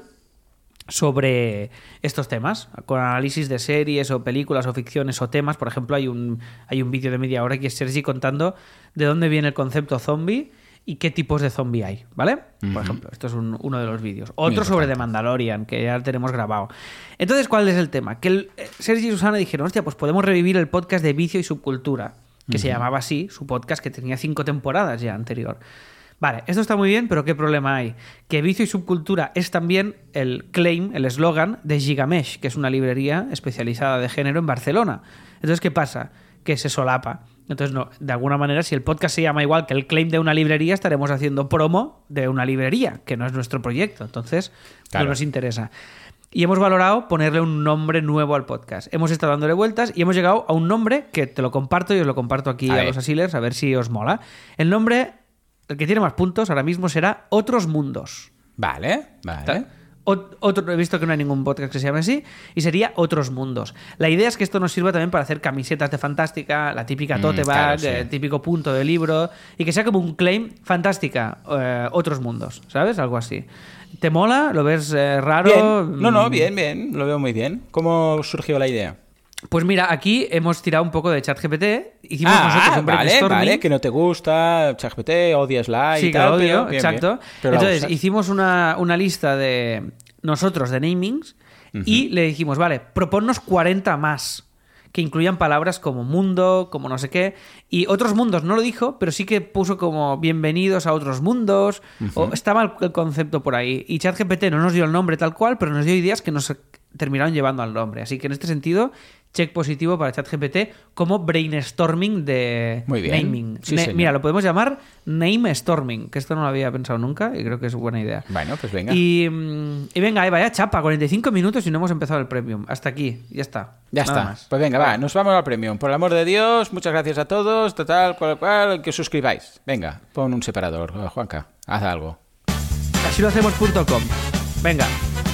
sobre estos temas, con análisis de series o películas o ficciones o temas. Por ejemplo, hay un, hay un vídeo de media hora que es Sergi contando de dónde viene el concepto zombie y qué tipos de zombie hay, ¿vale? Uh-huh. Por ejemplo, esto es un, uno de los vídeos. Otro sobre The Mandalorian, que ya tenemos grabado. Entonces, ¿cuál es el tema? Que el, Sergi y Susana dijeron, hostia, pues podemos revivir el podcast de Vicio y Subcultura, que uh-huh. se llamaba así, su podcast, que tenía cinco temporadas ya anterior. Vale, esto está muy bien, pero ¿qué problema hay? Que Vicio y Subcultura es también el claim, el eslogan de Gigamesh, que es una librería especializada de género en Barcelona. Entonces, ¿qué pasa? Que se solapa. Entonces, no, de alguna manera, si el podcast se llama igual que el claim de una librería, estaremos haciendo promo de una librería, que no es nuestro proyecto. Entonces, claro. no nos interesa. Y hemos valorado ponerle un nombre nuevo al podcast. Hemos estado dándole vueltas y hemos llegado a un nombre que te lo comparto y os lo comparto aquí a, a los asilers, a ver si os mola. El nombre... El que tiene más puntos ahora mismo será Otros Mundos. Vale, vale. Otro, he visto que no hay ningún podcast que se llame así, y sería Otros Mundos. La idea es que esto nos sirva también para hacer camisetas de Fantástica, la típica tote bag, mm, claro, sí. el típico punto de libro, y que sea como un claim Fantástica, eh, Otros Mundos, ¿sabes? Algo así. ¿Te mola? ¿Lo ves eh, raro? Bien. No, no, bien, bien, lo veo muy bien. ¿Cómo surgió la idea? Pues mira, aquí hemos tirado un poco de ChatGPT. Hicimos ah, nosotros un brainstorming. Vale, vale, que no te gusta ChatGPT, odias la sí, y tal. Sí, que lo odio, bien, exacto. Bien. Entonces, hicimos una, una lista de nosotros de namings uh-huh. y le dijimos, vale, proponnos cuarenta más que incluyan palabras como mundo, como no sé qué. Y Otros Mundos no lo dijo, pero sí que puso como bienvenidos a otros mundos. Uh-huh. O estaba el, el concepto por ahí. Y ChatGPT no nos dio el nombre tal cual, pero nos dio ideas que nos terminaron llevando al nombre. Así que en este sentido, check positivo para ChatGPT como brainstorming de Muy bien. naming. Sí, Ne- mira, lo podemos llamar name storming, que esto no lo había pensado nunca y creo que es buena idea. Bueno, pues venga. Y, y venga, ahí vaya chapa, cuarenta y cinco minutos y no hemos empezado el premium. Hasta aquí, ya está. Ya Nada está. más. Pues venga, va, nos vamos al premium. Por el amor de Dios, muchas gracias a todos. Total, cual, cual, que os suscribáis. Venga, pon un separador. Juanca, haz algo. Así lo hacemos punto com. Venga.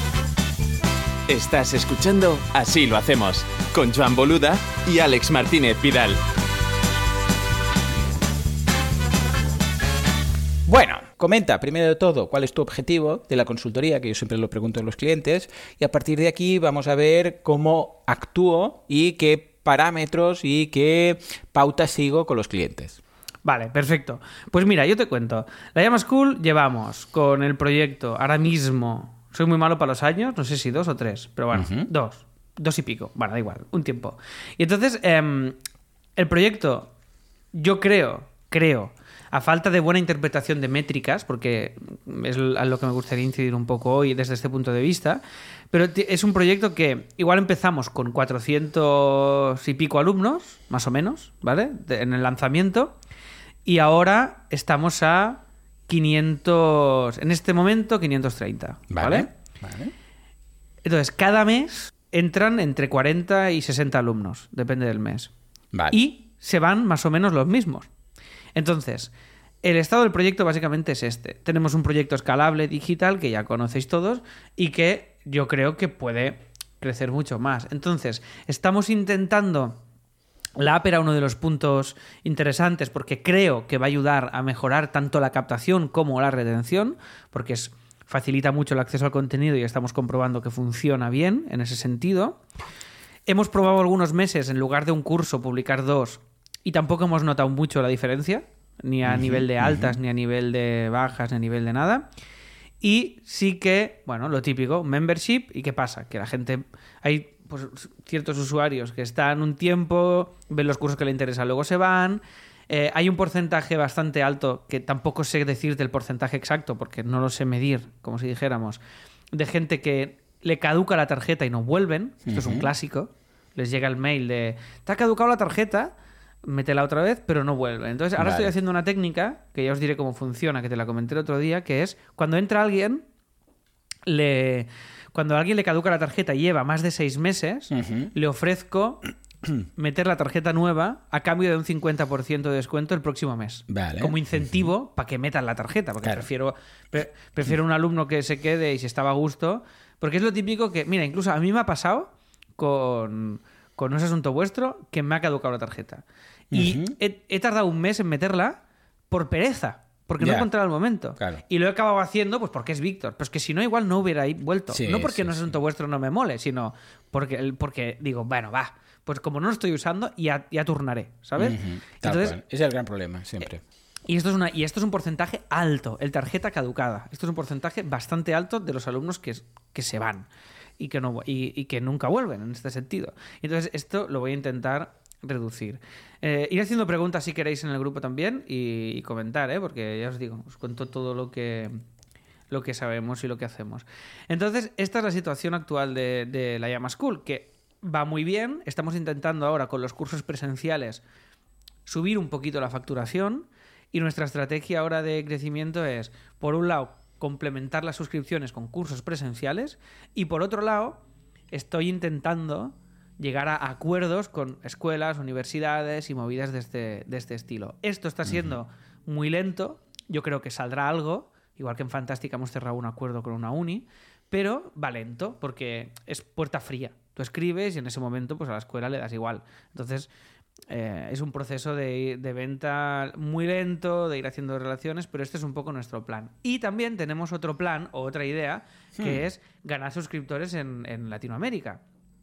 Estás escuchando Así lo hacemos, con Joan Boluda y Àlex Martínez Vidal. Bueno, comenta primero de todo cuál es tu objetivo de la consultoría, que yo siempre lo pregunto a los clientes, y a partir de aquí vamos a ver cómo actúo y qué parámetros y qué pautas sigo con los clientes. Vale, perfecto. Pues mira, yo te cuento. La Llama School llevamos con el proyecto ahora mismo... Soy muy malo para los años, no sé si dos o tres, pero bueno, uh-huh. dos. Dos y pico. Bueno, da igual, un tiempo. Y entonces, eh, el proyecto, yo creo, creo, a falta de buena interpretación de métricas, porque es a lo que me gustaría incidir un poco hoy desde este punto de vista, pero es un proyecto que igual empezamos con cuatrocientos y pico alumnos, más o menos, ¿vale? De, en el lanzamiento, y ahora estamos a quinientos, en este momento quinientos treinta, ¿vale? Vale. Vale. Entonces, cada mes entran entre cuarenta y sesenta alumnos, depende del mes. Vale. Y se van más o menos los mismos. Entonces, el estado del proyecto básicamente es este. Tenemos un proyecto escalable digital que ya conocéis todos y que yo creo que puede crecer mucho más. Entonces, estamos intentando... La app era uno de los puntos interesantes porque creo que va a ayudar a mejorar tanto la captación como la retención, porque es, facilita mucho el acceso al contenido y estamos comprobando que funciona bien en ese sentido. Hemos probado algunos meses, en lugar de un curso, publicar dos, y tampoco hemos notado mucho la diferencia, ni a uh-huh, nivel de altas, uh-huh. ni a nivel de bajas, ni a nivel de nada. Y sí que, bueno, lo típico, membership, ¿y qué pasa? Que la gente... hay pues, ciertos usuarios que están un tiempo, ven los cursos que les interesan, luego se van. Eh, hay un porcentaje bastante alto, que tampoco sé decirte el porcentaje exacto, porque no lo sé medir, como si dijéramos, de gente que le caduca la tarjeta y no vuelven. Esto uh-huh. es un clásico. Les llega el mail de, te ha caducado la tarjeta, métela otra vez, pero no vuelve. Entonces, ahora vale. estoy haciendo una técnica, que ya os diré cómo funciona, que te la comenté el otro día, que es, cuando entra alguien, le... cuando a alguien le caduca la tarjeta y lleva más de seis meses, uh-huh. le ofrezco meter la tarjeta nueva a cambio de un cincuenta por ciento de descuento el próximo mes. Vale. Como incentivo uh-huh. para que metan la tarjeta, porque claro. prefiero, pre- prefiero un alumno que se quede y si estaba a gusto, porque es lo típico que, mira, incluso a mí me ha pasado con... con No es asunto vuestro, que me ha caducado la tarjeta. Y uh-huh. he, he tardado un mes en meterla por pereza, porque yeah. no he encontrado el momento. Claro. Y lo he acabado haciendo pues porque es Víctor. Pues que si no, igual no hubiera vuelto. Sí, no porque sí, No es asunto sí. vuestro no me mole, sino porque, porque digo, bueno, va, pues como no lo estoy usando, ya, ya turnaré, ¿sabes? Uh-huh. Entonces, ese es el gran problema, siempre. Eh, y, esto es una, y esto es un porcentaje alto, el tarjeta caducada. Esto es un porcentaje bastante alto de los alumnos que, que se van. Y que, no, y, y que nunca vuelven en este sentido. Entonces, esto lo voy a intentar reducir. Eh, ir haciendo preguntas si queréis en el grupo también y, y comentar, ¿eh? Porque ya os digo, os cuento todo lo que, lo que sabemos y lo que hacemos. Entonces, esta es la situación actual de, de la Llama School, que va muy bien. Estamos intentando ahora con los cursos presenciales subir un poquito la facturación y nuestra estrategia ahora de crecimiento es, por un lado, complementar las suscripciones con cursos presenciales y por otro lado estoy intentando llegar a acuerdos con escuelas, universidades y movidas de este, de este estilo. Esto está siendo uh-huh. muy lento, yo creo que saldrá algo, igual que en Fantástica hemos cerrado un acuerdo con una uni, pero va lento porque es puerta fría. Tú escribes y en ese momento pues a la escuela le das igual. Entonces Eh, es un proceso de, de venta muy lento, de ir haciendo relaciones, pero este es un poco nuestro plan. Y también tenemos otro plan o otra idea que hmm. es ganar suscriptores en, en Latinoamérica.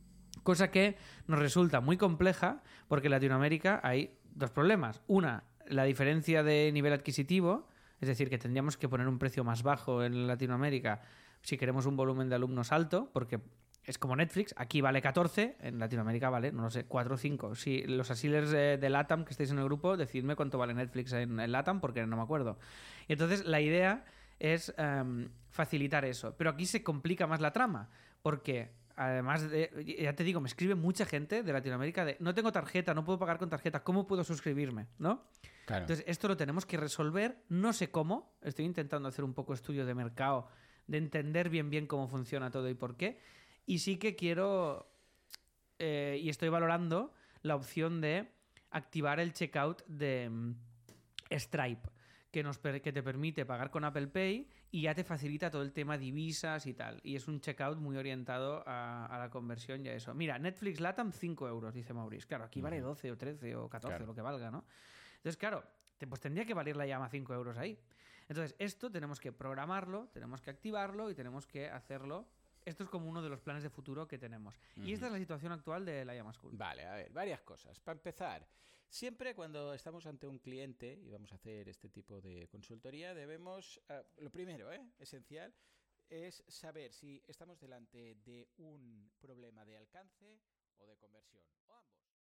Cosa que nos resulta muy compleja porque en Latinoamérica hay dos problemas. Una, la diferencia de nivel adquisitivo, es decir, que tendríamos que poner un precio más bajo en Latinoamérica si queremos un volumen de alumnos alto, porque es como Netflix, aquí vale catorce, en Latinoamérica vale, no lo sé, cuatro o cinco. Si los asilers de, de LATAM que estáis en el grupo, decidme cuánto vale Netflix en, en LATAM, porque no me acuerdo. Y entonces la idea es um, facilitar eso. Pero aquí se complica más la trama, porque además de, ya te digo, me escribe mucha gente de Latinoamérica de, no tengo tarjeta, no puedo pagar con tarjeta, ¿cómo puedo suscribirme? ¿No? Claro. Entonces esto lo tenemos que resolver, no sé cómo, estoy intentando hacer un poco estudio de mercado, de entender bien bien cómo funciona todo y por qué. Y sí que quiero, eh, y estoy valorando la opción de activar el checkout de um, Stripe, que, nos per- que te permite pagar con Apple Pay y ya te facilita todo el tema divisas y tal. Y es un checkout muy orientado a, a la conversión y a eso. Mira, Netflix Latam cinco euros, dice Maurice. Claro, aquí vale doce o trece o catorce, claro. Lo que valga, ¿no? Entonces, claro, te, pues tendría que valer la llama cinco euros ahí. Entonces, esto tenemos que programarlo, tenemos que activarlo y tenemos que hacerlo. Esto es como uno de los planes de futuro que tenemos. Uh-huh. Y esta es la situación actual de la Llama School. Vale, a ver, varias cosas. Para empezar, siempre cuando estamos ante un cliente y vamos a hacer este tipo de consultoría, debemos, uh, lo primero, ¿eh? esencial, es saber si estamos delante de un problema de alcance o de conversión, o ambos.